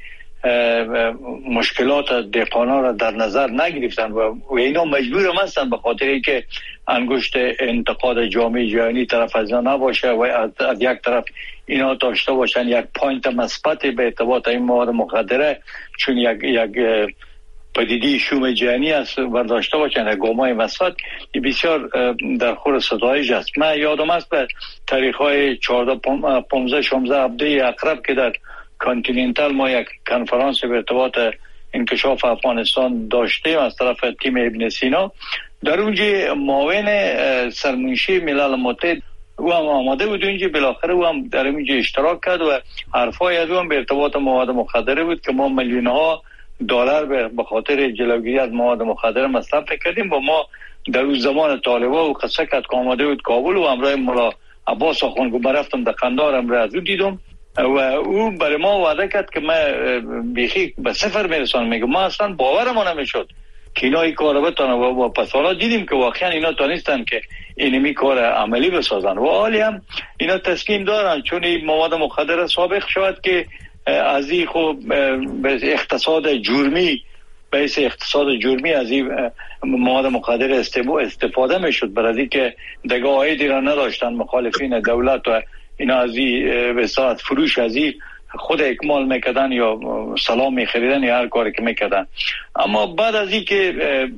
مشکلات دهقانا را در نظر نگرفتن و اینا مجبور هم هستن به خاطر اینکه انگشت انتقاد جامعه جهانی طرف از اینا نباشه و از یک طرف اینا داشته باشن یک پوینت مثبت به ارتباط این مواد مخدره، چون یک یک پدیده شوم جهانی است برداشته باشن گامای مثبت. بسیار در خور ستایش است. من یادم است به تاریخ های چهارده پانزده شانزده هفته اقرب که در کانتیننتال ما یک کنفرانس به ارتباط انکشاف افغانستان داشتیم از طرف تیم ابن سینا، در اونجا معاون سرمنشی ملل متحد او هم آماده بود اونجا، بالاخره او هم در اونجا اشتراک کرد و حرفای از او هم به ارتباط مواد مخدره بود که ما میلیون ها دلار به خاطر جلوگیری از مواد مخدره مصرف کردیم و ما در اون زمان طالبان و قصه کرد که آماده بود کابل و همراه مولا عباس آخوند که رفتم در قندهار همراه از او دیدم و او برای ما وعده کرد که من بیخی به صفر میرسانم. میگه ما اصلا باورمون نمیشد که اینا این کار بتونن و پس حالا دیدیم که واقعا اینا تونستن که اینمی کار عملی بسازن و حالی هم اینا تصمیم دارن چون این مواد مخدر ثابت شود که از این خوب اقتصاد جرمی بحث اقتصاد جرمی از این مواد مخدر استفاده میشد، برای اینکه دیگه عایدی را نداشتن مخالفین دولت و اینا از این به اصطلاح فروش از این خود اکمال میکردن یا سلام میخریدن یا هر کاری که میکردن. اما بعد از این که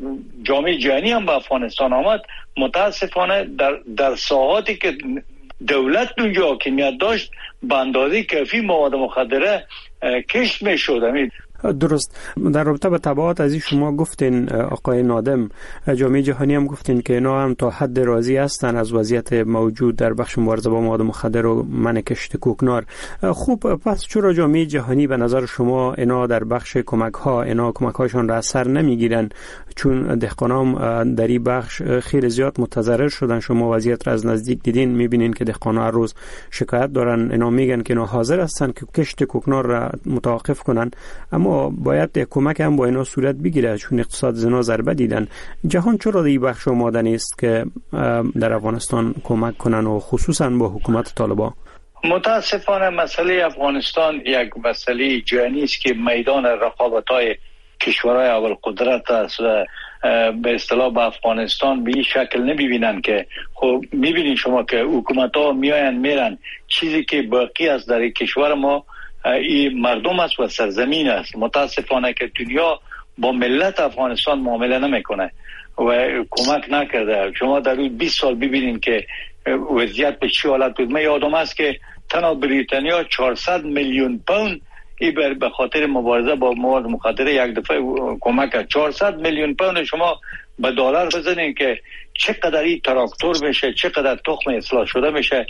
جامعه جهانی هم به افغانستان آمد، متاسفانه در در ساحاتی که دولت اونجا حاکمیت داشت به اندازه کافی مواد مخدره کشت میشد. درست. در رابطه با تبعات از این شما گفتین آقای نادم، جامعه جهانی هم گفتین که اینا هم تا حد راضی هستن از وضعیت موجود در بخش مبارزه با مواد مخدر و منع کشت کوکنار. خوب، پس چرا جامعه جهانی به نظر شما اینا در بخش کمک ها اینا کمک هاشون را اثر نمیگیرن؟ چون دهقانام در این بخش خیلی زیاد متضرر شدن. شما وضعیت را از نزدیک دیدین، میبینین که دهقانا هر روز شکایت دارن. اینا میگن که اینا حاضر هستن که کشت کوکنار را متوقف کنن، اما باید کمک هم با اینا صورت بگیره چون اقتصاد زنا ضربه دیدن. جهان چرا این بخش آماده نیست که در افغانستان کمک کنن و خصوصا با حکومت طالبان؟ متاسفانه مسئله افغانستان یک مسئله جهانی است که میدان رقابت‌های کشورهای اول قدرت است و به اصطلاح به افغانستان به این شکل نمیبینن که خب میبینید شما که حکومت‌ها میآیند میرن، چیزی که باقی است در کشور ما این مردم است و سرزمین است. متاسفانه که دنیا با ملت افغانستان معامله نمیکنه و کمک نکرده. شما در روز بیست سال ببینید که وضعیت به چه حالت بود. من یادم است که تنها بریتانیا چهارصد میلیون پوند ای به خاطر مبارزه با مواد مخدر یک دفعه کمک کرد. چهارصد میلیون پوند شما به دلار بزنین که چقدر این تراکتور میشه، چقدر تخم اصلاح شده میشه،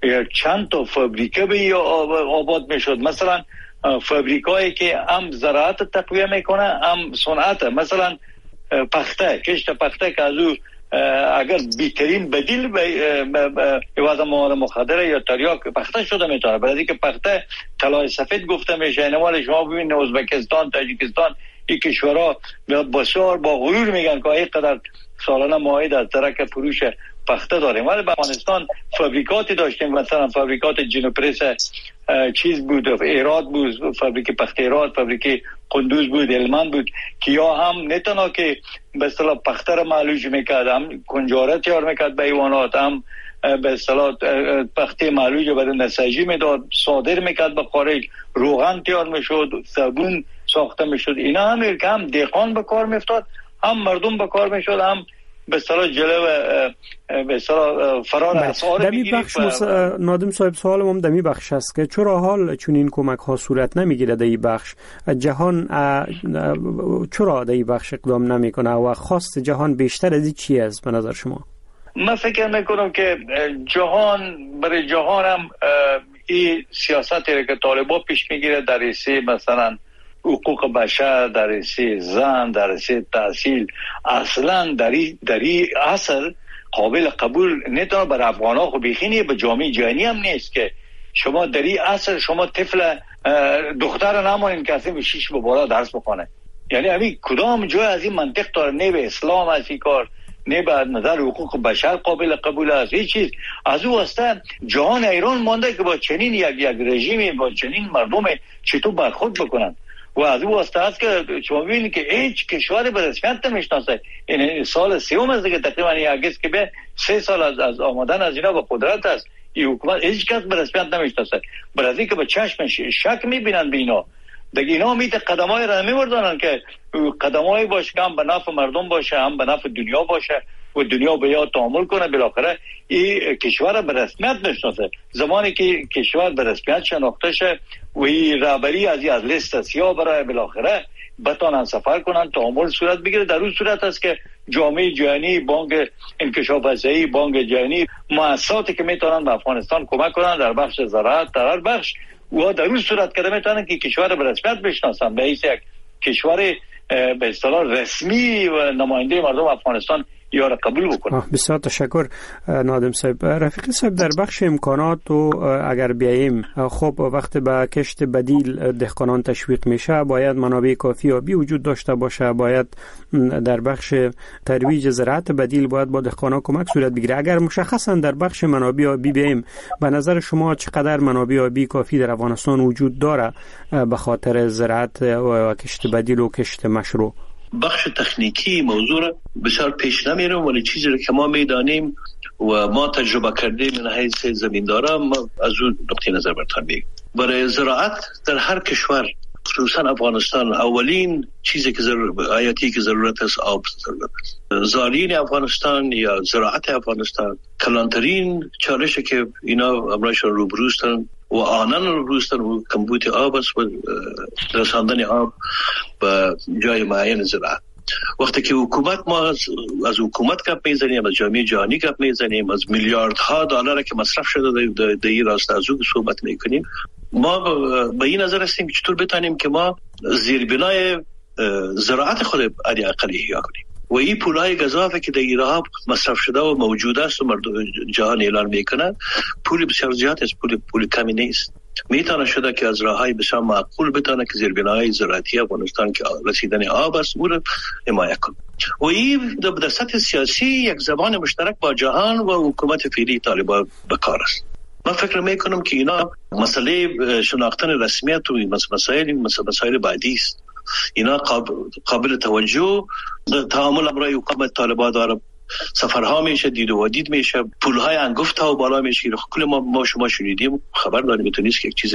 چند تا فابریکه به آباد میشد. مثلا فابریکایی که هم زراعت تقویه میکنه هم صنعت، مثلا پخته، کشت پخته که از او اگر بیترین بدیل به وضع مواد مخدر یا تریاک پخته شده میتونه، برای اینکه پخته طلای سفید گفته میشه. اینوال شما ببینید ازبکستان، تاجیکستان، این کشورها بسیار با غرور میگن که اینقدر سالانه معاهده از درک فروش پخته داریم، ولی به افغانستان فابریکاتی داشتیم، مثلا فابریکات جنوپرس چیز بود، ایراد بود، فابریک پخته ایراد، فابریک قندوز بود، هلمند بود که یا هم نه تنها که به اصطلاح پخته را معالج میکرد، هم کنجاره تیار میکرد به حیوانات، هم به اصطلاح پخته معالج برای نساجی میداد، صادر میکرد به خارج، روغن تیار میشد، صابون ساخته میشد. اینا هم که هم دهقان به کار میافتاد، هم مردم به کار میشد، هم به اصطلاح جلو به اصطلاح فرار اسعار میگیرید. بخش مس... نادم صاحب، سوالم هم دمی بخش است که چرا حال چون این کمک ها صورت نمیگیره در این بخش؟ جهان چرا در این بخش اقدام نمیکنه و خواست جهان بیشتر از این چی است به نظر شما؟ من فکر میکنم که جهان برای جهان هم این سیاستی که طالبان پیش میگیره در ایسی مثلا حقوق بشر، در ایسی زن، در ایسی تحصیل، اصلا در این در این اصل قابل قبول نیست برای افغان‌ها. خب بیخینی به جامعه جهانی هم نیست که شما در این اصل شما طفل دختر نمانین که اصلا به شیش به بالا درس بخونه. یعنی همین کدام جای از این منطق داره؟ نه به اسلام از این کار، نه به نظر حقوق بشر قابل قبول است. هیچ چیز از او واسطه جهان ایران مانده که با چنین یک یک رژیم، با چنین مردم چطور برخورد بکنن. و از او واسطه است که شما ببینید که هیچ کشوری به رسمیت نمیشناسه. این سال سوم است که تقریبا یک که به سه سال از از آمدن از اینا به قدرت است، این حکومت هیچ کس به رسمیت نمیشناسه. برای اینکه به چشم شک میبینن به اینا، دیگه اینا میت قدمای را میوردن که قدمای باشه که هم به نفع مردم باشه، هم به نفع دنیا باشه و دنیا به یاد تعامل کنه. بالاخره این کشور به رسمیت نشناسه. زمانی که کشور به رسمیت شناخته شه و این رهبری از از لیست سیاه برای بالاخره بتانن سفر کنن، تعامل صورت بگیره. در اون صورت است که جامعه جهانی، بانک انکشاف فضایی، بانک جهانی، مؤسساتی که میتونن به افغانستان کمک کنن در بخش زراعت، در هر بخش، و در اون صورت که میتونن که کشور به رسمیت بشناسن، به حیث یک کشور به اصطلاح رسمی و نماینده مردم افغانستان یا را قبول بکنه. بسیار تشکر نادم صاحب. رفیق صاحب، در بخش امکانات و اگر بیاییم، خب وقت به کشت بدیل دهقانان تشویق میشه، باید منابع کافی آبی وجود داشته باشه، باید در بخش ترویج زراعت بدیل باید با دهقانان کمک صورت بگیره. اگر مشخصا در بخش منابع آبی بیاییم، به نظر شما چقدر منابع آبی کافی در افغانستان وجود داره به خاطر زراعت و کشت بدیل و کشت مشروع؟ بخش تکنیکی موضوع را بسیار پیش نمیرم، ولی چیزی را که ما میدانیم و ما تجربه کردیم من حیث زمیندارم ما از اون نقطه نظر برتان میگم. برای زراعت در هر کشور خصوصا افغانستان اولین چیزی که ضرورت حیاتی که ضرورت است آب ضرورت است. زارین افغانستان یا زراعت افغانستان کلانترین چالشی که اینا امرایشان روبروستن و آنان روبروستن و کمبود آب است و رساندن آب به جای معین زراعت. وقتی که حکومت ما از, از حکومت گپ میزنیم، از جامعه جهانی گپ میزنیم، از میلیاردها دلار که مصرف شده در این راسته از اون صحبت میکنیم، ما به این نظر هستیم که چطور بتانیم که ما زیربنای زراعت خود علی اقل احیا کنیم و این پولای گزافه که در ایران مصرف شده و موجود است و مردم جهان اعلان میکنن پول بسیار زیاد است، پول پول کمی نیست. میتونه شده که از راههای بسیار معقول بتونه که زیربنای زراعتی افغانستان که رسیدن آب است او را حمایت کنه و این در سطح سیاسی یک زبان مشترک با جهان و حکومت فعلی طالبان به کار است. من فکر میکنم که اینا مسئله شناختن رسمیت و مسائل مسائل بعدی است. اینا قابل, قابل توجه تعامل امرای حکومت طالبان داره، سفرها میشه، دید و دید میشه، پولهای انگفت ها و بالا میشه. کل ما ما شما شنیدیم خبر داریم، میتونیست که یک چیز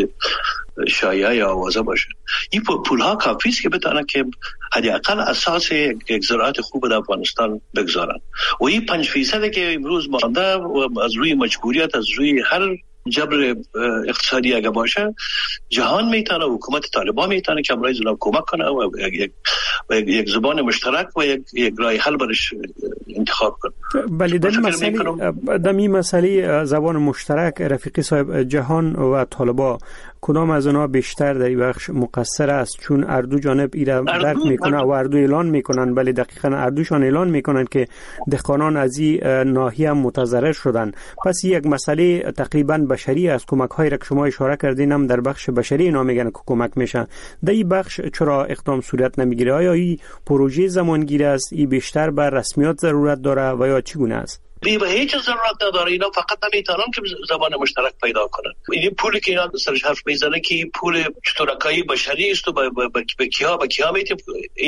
شایعه یا آوازه باشه. این پولها کافی است که بتونه که حداقل اساس یک زراعت خوب در افغانستان بگذارن و این پنج فیصد که امروز مانده و از روی مجبوریت از روی هر جبر اقتصادی اگه باشه جهان میتونه، حکومت طالبان میتونه که امروز اونا کمک کنه و یک یک زبان مشترک و یک یک راه حل برش انتخاب کنه. بله در مسئله در این مسئله زبان مشترک رفیقی صاحب، جهان و طالبان کدام از اونها بیشتر در این بخش مقصر است؟ چون اردو جانب ایرا درک میکنه و اردو اعلان میکنن، بله دقیقاً اردوشان اعلان میکنن که دهقانان از این ناحیه متضرر شدن. پس یک مسئله تقریباً بشری است. کمک هایی را که شما اشاره کردین هم در بخش بشری اینا میگن که کمک میشن. در این بخش چرا اقدام صورت نمیگیره؟ آیا این پروژه زمانگیر است؟ این بیشتر بر رسمیات ضرورت داره و یا چگونه است؟ بی به هیچ ضرورت نداره. اینا فقط نمیتونن که زبان مشترک پیدا کنن. این پولی که اینا سرش حرف میزنه که پول اشتراکی بشری است و به کیا به کیا میتیم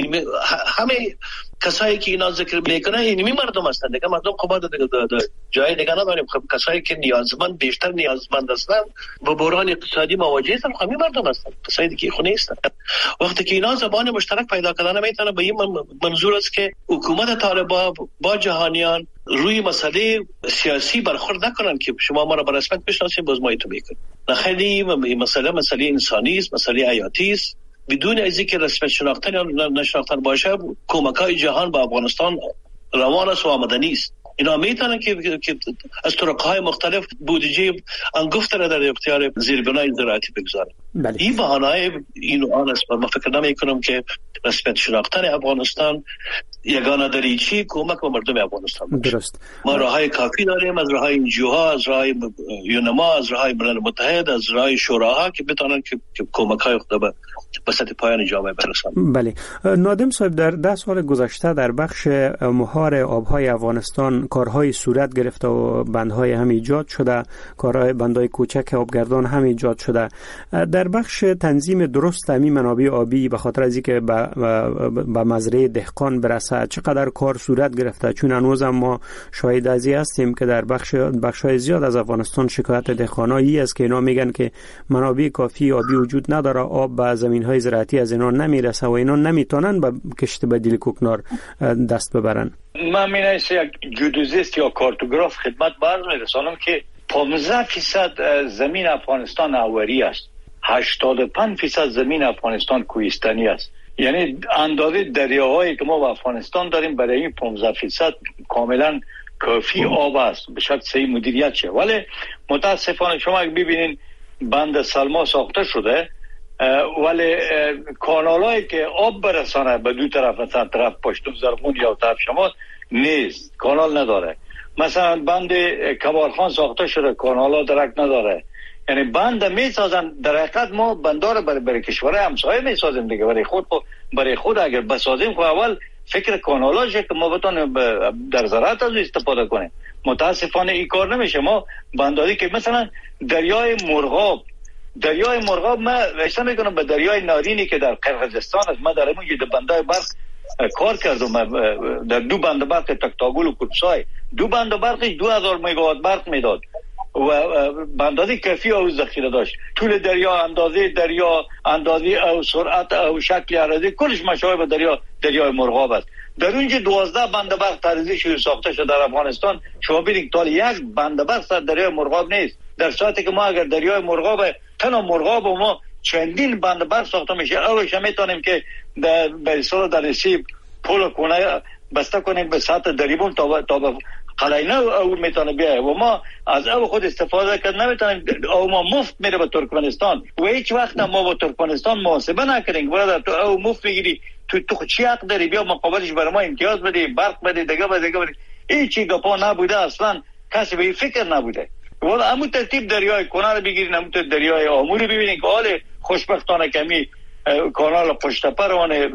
همه کسایی که اینا ذکر میکنه اینمی مردم هستند دیگه. مردم خب در جای دیگه نداریم. خب کسایی که نیازمند بیشتر نیازمند هستند و بحران اقتصادی مواجه هستند همین مردم هستند، کسایی دیگه خو نیستند. وقتی که اینا زبان مشترک پیدا کردن میتونه به این منظور است که حکومت طالبان با جهانیان روی مسئله سیاسی برخورد نکنن که شما ما را به رسمیت بشناسید باز ما ایتو میکنیم. خیلی مسئله مسئله انسانی است، مسئله حیاتی است. بدون از اینکه رسمیت شناختن یا نشناختن باشه کمک‌های جهان به افغانستان روان است و آمدنی است. اینا میتونن که, که از طرق‌های مختلف بودجه انگفت را در اختیار زیربنای زراعتی بگذارن. بله. این بهانه‌های این آن است. من فکر نمی‌کنم که رسمیت شناختن افغانستان یگانه دریچه کمک به مردم افغانستان باشه. درست. ما راههای کافی داریم، از راههای انجیوها، از راههای یونما، از راههای ملل متحد، از راههای شوراها که بتونن که, که کمک‌های خود به به سطح پایان جامعه برسانند. بله. نادم صاحب در ده سال گذشته در بخش مهار آبهای افغانستان کارهای صورت گرفته و بندهای هم ایجاد شده، کارهای بندهای کوچک آبگردان هم ایجاد شده. در بخش تنظیم درست همین منابع آبی به خاطر از اینکه به مزرعه دهقان برسه چقدر کار صورت گرفته؟ چون هنوز ما شاهد ازی هستیم که در بخش بخشای زیاد از افغانستان شکایت دهقانایی است که اینا میگن که منابع کافی آبی وجود نداره، آب به زمین‌های زراعتی از اینا نمیرسه و اینا نمیتونن به کشت بدیل کوکنار دست ببرن. من مینایست یک جیودوزیست یا کارتوگراف خدمت برز میرسانم که پانزده فیصد زمین افغانستان آوری است، هشتاد و پنج فیصد زمین افغانستان کوهستانی است. یعنی اندازه دریاهایی که ما و افغانستان داریم برای این پانزده فیصد کاملا کافی آب است به شرط صحیح مدیریت شه. ولی متاسفانه شما ببینین بند سلما ساخته شده ولی کانالایی که آب برسانه به دو طرف، مثلا طرف پشتون زرمون یا طرف شما نیست، کانال نداره. مثلا بند کبارخان ساخته شده، کانالا درک نداره. یعنی بند میسازن، در حقیقت ما بندار برای, برای کشورهای همسایه میسازیم دیگه، برای خود برای خود اگر بسازیم خب اول فکر کانالاشه که ما بتونیم در زراعت از استفاده کنیم. متاسفانه این کار نمیشه. ما بنداری که مثلا دریای مرغاب دریای مرغاب ما رشته میکنم به دریای نارینی که در قرقیزستان است. ما در اون یه بندای برق کار کردم در دو بند برق تکتاگل و کلسای. دو بند برقش دو هزار مگاوات برق میداد و اندازه کافی او ذخیره داشت. طول دریا، اندازه دریا، اندازه او سرعت او شکل عرضی کلش مشابه به دریا دریای مرغاب است. در اونجا دوازده بند برق تعرضی شده ساخته شده در افغانستان. شما ببینید تا یک بند برق سر دریای مرغاب نیست، در صورتی که ما اگر دریای مرغاب تنها مرغاب و ما چندین بند برق ساخته میشه، اولش میتونیم که در به اصطلاح در سی پل کنه بسته کنیم به سطح دریبون تا تا قلعه او میتونه بیایه و ما از او خود استفاده کرد نمیتونیم. او ما مفت میره به ترکمنستان و هیچ وقت ما با ترکمنستان محاسبه نکردیم. برادر تو او مفت میگیری، تو تو چی حق داری بیا مقابلش برای ما امتیاز بدی، برق بدی، دیگه بدی دیگه بدی. هیچی گپا نبوده، اصلا کسی به این فکر نبوده. ولی همون ترتیب دریای کنار بگیرین، همون دریای آمور ببینید که حال خوشبختانه کمی کانال پشت پروانه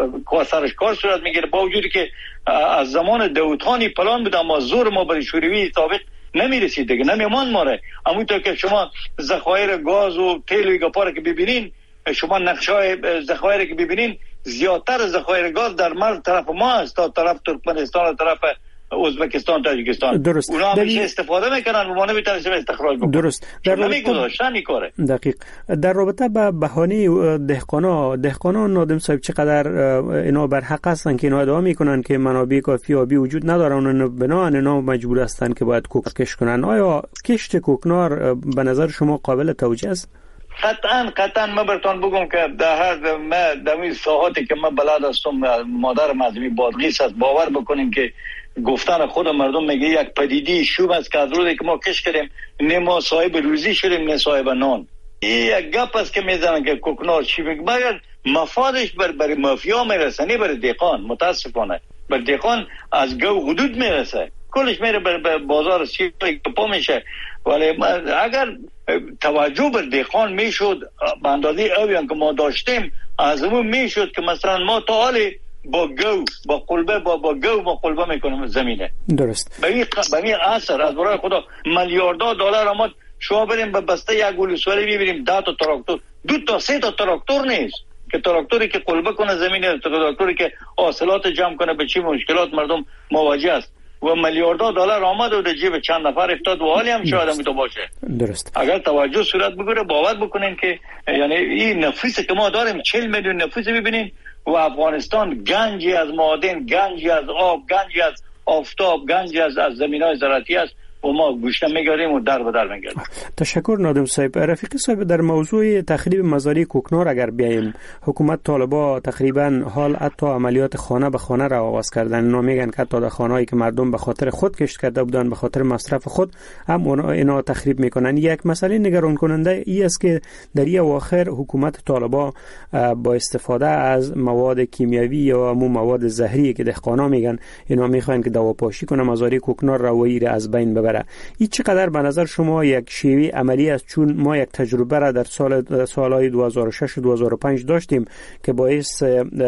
سرش کار صورت میگیره، با وجودی که از زمان داودخانی پلان بود اما زور ما برای شوروی سابق نمیرسید دیگه، نمیمان ماره. همونطور که شما ذخایر گاز و تیل و گپا که ببینین، شما نقشای ذخایر که ببینین، زیادتر ذخایر گاز در مرز طرف ما است تا طرف ترکمنستان و طرف ازبکستان، تاجیکستان. درست. اونا همیشه استفاده میکنن و ما نمیتونیم استخراج بکنیم. درست. در رابطه کاره. دقیق. در رابطه با بهانه دهقانا، دهقانان نادم صاحب چقدر اینا بر حق هستن که اینا ادعا میکنن که منابع کافی آبی وجود ندارن و بنابراین اینا مجبور هستن که باید کوک کش کنن. آیا کشت کوکنار به نظر شما قابل توجیه است؟ قطعا قطعا من براتون بگم که در هر ما در این ساحاتی که من بلد هستم، مادر مزمی بادغیس است، باور بکنیم که گفتن خود مردم میگه یک پدیدی شوم است که از روزی که ما کش کردیم نه ما صاحب روزی شدیم نه صاحب نان. این یک گپ است که میزنن که کوکنار چی میگه، مگر مفادش بر برای مافیا میرسه نه برای دهقان. متاسفانه بر دهقان از گو حدود میرسه، کلش میره بر بازار سیاهی پا میشه. ولی اگر توجه بر دهقان میشد به اندازه اویان که ما داشتیم، از اون میشد که مثلا ما تا حالی با گو با قلبه با با گو با قلبه میکنیم زمینه. درست. به این به این اثر از برای خدا میلیاردها دلار آمد. شما بریم به بسته یک گلوسوری ببینیم ده تا تراکتور، دو تا سه تا تراکتور نیست که تراکتوری که قلبه کنه زمینه، تراکتوری که حاصلات جمع کنه، به چی مشکلات مردم مواجه است. و میلیاردها دلار آمد و در جیب چند نفر افتاد و حالی هم شاید هم تو باشه. درست. اگر توجه صورت بگیره باور بکنین که یعنی این نفوسی که ما داریم چهل میلیون نفوس ببینین و افغانستان گنجی از معادن، گنجی از آب، گنجی از آفتاب، گنجی از از زمینای زراعتی است و ما گوشه میگاریم و در به در میگردیم. تشکر نادم صاحب. رفیق صاحب، در موضوع تخریب مزارع کوکنار اگر بیایم، حکومت طالبا تقریبا حال حتی عملیات خانه به خانه را آغاز کردن. اینا میگن که حتی در خانه‌ای که مردم به خاطر خود کشت کرده بودن، به خاطر مصرف خود، هم اینا تخریب میکنن. یک مسئله نگران کننده ای است که در این اواخر حکومت طالبا با استفاده از مواد کیمیایی یا همون مواد زهری که دهقانا میگن اینا میخوان که دواپاشی کنه مزارع کوکنار را و ایره از بین ببره. این چقدر به نظر شما یک شیوه عملی است؟ چون ما یک تجربه را در سال سالهای دو هزار و شش و دو هزار و پنج داشتیم که باعث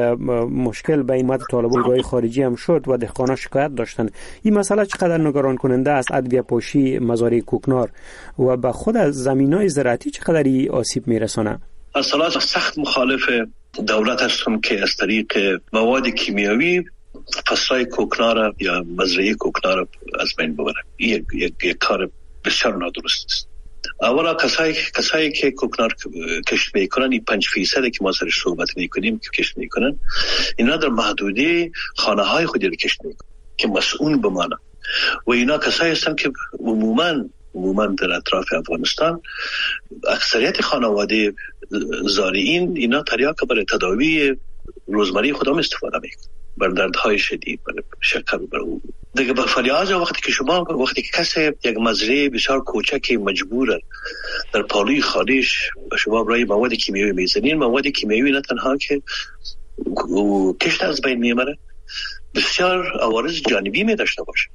مشکل بین حکومت طالبان خارجی هم شد و دهقانا شکایت داشتن. این مسئله چقدر نگران کننده است؟ ادویه پاشی مزارع کوکنار و به خود از زمینای زراعتی چقدر آسیب میرسونه؟ اصلا سخت مخالف دولت هستم که از طریق مواد کیمیایی فصلای کوکنار یا مزرعه کوکنار از بین ببره. یک یک یک کار بسیار نادرست است. اولا کسایی کسایی که کوکنار کشت میکنن، این پنج فیصد که ما سرش صحبت میکنیم که کشت میکنن، اینا در محدوده خانه های خودی رو کشت میکنن که مسئول بمانه و اینا کسایی هستن که عموما عموما در اطراف افغانستان اکثریت خانواده زارعین اینا تریاک برای تداوی روزمره خودم استفاده میکنن، بر دردهای شدید، بر شکر و بر او دیگه. به فلیاز وقتی که شما وقتی که کسی یک مزرعه بسیار کوچکی مجبوره در پالوی خانه‌اش شما برای مواد کیمیایی میزنین، مواد کیمیایی نه تنها که کشت از بین میبره، بسیار عوارض جانبی می داشته باشه.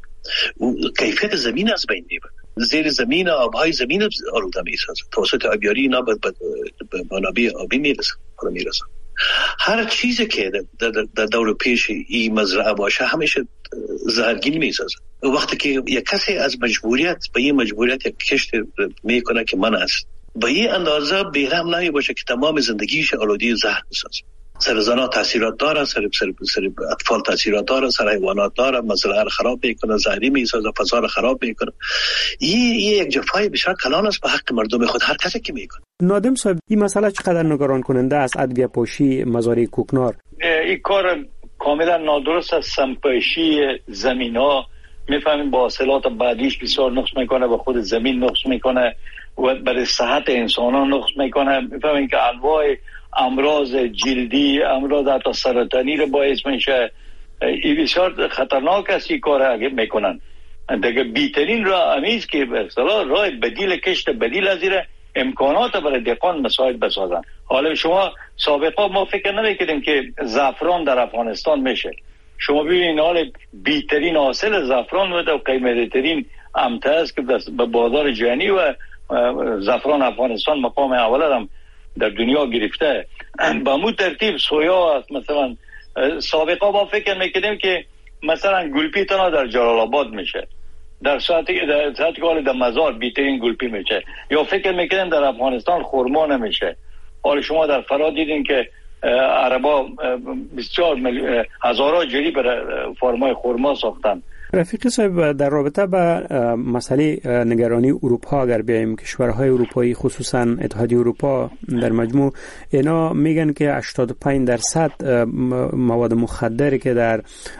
کیفیت زمین از بین میبره، زیر زمین آبهای زمین آلوده میسازه، توسط آبیاری اینا به منابع آبی میرسه میرسه. هر چیزی که در, در دور پیش این مزرعه باشه همیشه زهرگین میسازه. وقتی که یک کسی از مجبوریت به این مجبوریت یک کشت میکنه که من است، به این اندازه بیرحم نمی باشه که تمام زندگیش آلوده زهر میسازه. سر زنا تاثیرات داره، سر سر سر اطفال تاثیرات داره، سر حیوانات داره، مسئله رو خراب میکنه، زهری میسازه، فضا رو خراب میکنه. این یک جفای بسیار کلان است به حق مردم خود هر کسی که میکنه. نادم صاحب این مسئله چقدر نگران کننده است؟ ادویه پاشی مزارع کوکنار این کار کاملا نادرست است. سمپاشی زمین ها میفهمیم با حاصلات بعدیش بسیار نقص میکنه، به خود زمین نقص میکنه و برای صحت انسان ها نقص میکنه. میفهمیم که انواع امراض جلدی، امراض حتی سرطانی رو باعث میشه. این بسیار خطرناک است این کار اگه میکنن. دیگه بیترین راه امیز که به اصطلاح راه بدیل کشت بدیل از ایره امکانات برای دهقان مساعد بسازن. حالا شما سابقا ما فکر نمیکردیم که زعفران در افغانستان میشه. شما ببینید حال بیترین حاصل زعفران و قیمتی‌ترین امتیاز که به بازار جهانی و زعفران افغانستان مقام اول هم در دنیا گرفته. با مو ترتیب سویا است. مثلا سابقا با فکر میکردیم که مثلا گلپی تنها در جلال آباد میشه، در ساعتی در ساعتی که در مزار بیترین گلپی میشه، یا فکر میکردیم در افغانستان خرما نمیشه. حالا شما در فرا دیدین که عربا بسیار هزارها جری برای فرمای خرما ساختن. رفیق صاحب در رابطه با مسئله نگرانی اروپا اگر بیایم، کشورهای اروپایی خصوصا اتحادیه اروپا در مجموع اینا میگن که هشتاد و پنج درصد مواد مخدری که در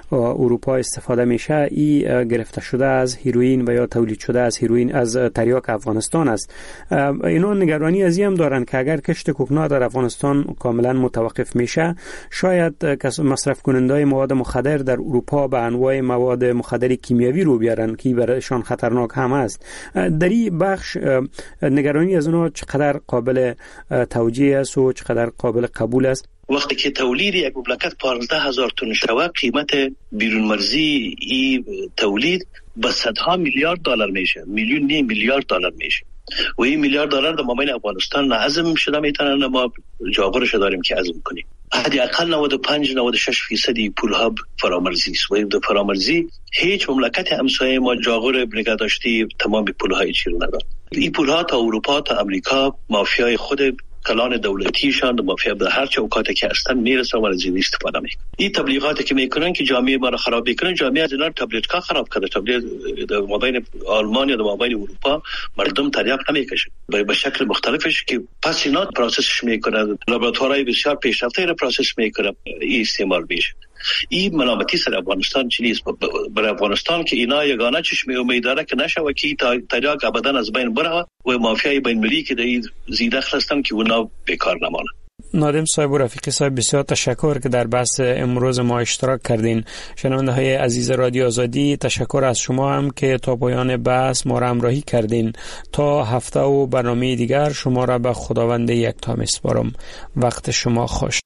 اروپا استفاده میشه ای گرفته شده از هیروئین و یا تولید شده از هیروئین از تریاک افغانستان است. اینا نگرانی از این هم دارن که اگر کشت کوکنار در افغانستان کاملا متوقف میشه، شاید مصرف کنندهای مواد مخدر در اروپا به انواع مواد مخدر کیمیاوی رو بیارن که برایشان خطرناک هم است. در این بخش نگرانی از اونها چقدر قابل توجیه است و چقدر قابل قبول است؟ وقتی که تولید یک مملکت پانزده هزار تن شود، قیمت بیرون مرزی ای تولید به صدها میلیارد دلار میشه، میلیون نیم میلیارد دلار میشه و این میلیارد دلار در مابین افغانستان عزم شده میتونن ما جاغورش داریم که عزم کنیم. حدی اقل نود و پنج نود و شش فیصدی پول ها فرامرزی است و این فرامرزی هیچ مملکت همسایه ما جاغور نگه داشتی تمام پول های چی رو نداره. این پول ها تا اروپا تا امریکا مافیای خود کلان دولتیشان و مافیا به هر چه اوقاتی که هستن میرسن و از این استفاده میکنن. این تبلیغاتی که میکنن که جامعه ما رو خراب میکنن، جامعه از اینا تبلیغات خراب کرده. تبلیغ در مابین آلمان یا در مابین اروپا مردم تریاک نمیکشن به شکل مختلفش که پس اینا پروسسش میکنن، لابراتوارهای بسیار پیشرفته را پروسس میکنن، این استعمال میشه. این ملامتی سر افغانستان چی نیست برای افغانستان که اینا یگانه چشم امید داره که نشه و که تریاک ابدا از بین بره و مافیای بین المللی که در این زیده هستن که اونا بیکار نمانه. نادم صاحب و رفیق صاحب بسیار تشکر که در بحث امروز ما اشتراک کردین. شنونده های عزیز رادیو آزادی، تشکر از شما هم که تا پایان بحث ما را همراهی کردین. تا هفته و برنامه دیگر شما را به خداوند یکتا میسپارم. وقت شما خوش.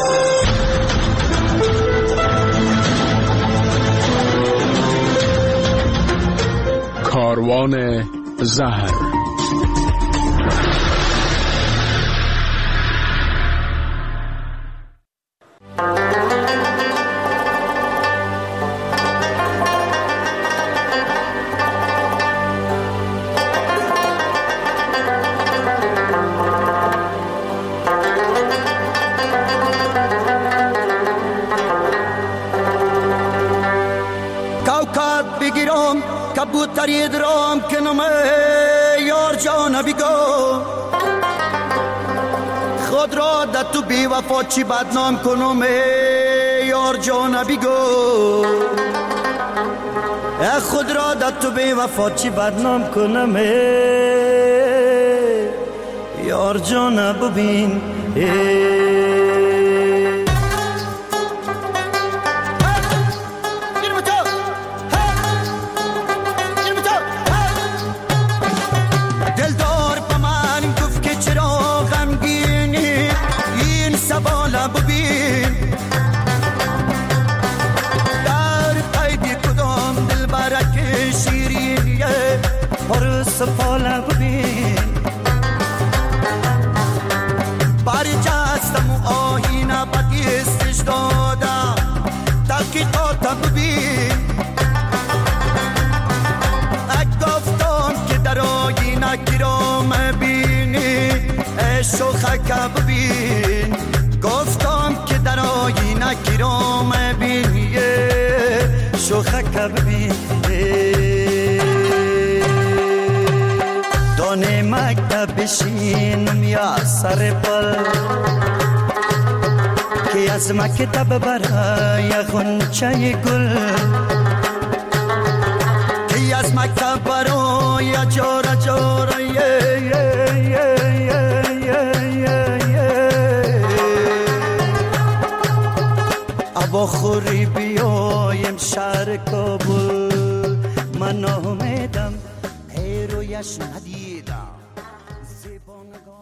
کاروان زهر. کبوتری درام کنم یار جان بیگو، خود را در تو بی وفا چی بدنام کنم یار جان بیگو، خود را در تو بی وفا چی بدنام کنم یار جان ببین. سفاله ببین باری جستم و آهینه بکیستش دادم تحقیقات ببین، اک گفتم که در آهینه گرام بینی عشق و خکه ببین، گفتم که در شوخک ببین دانه مکتب بشینم یا سر پل که از مکتب برای غنچه گل که از مکتب برای جور جور ابا خوری بیایم شهر کابل من آمدم ای رویش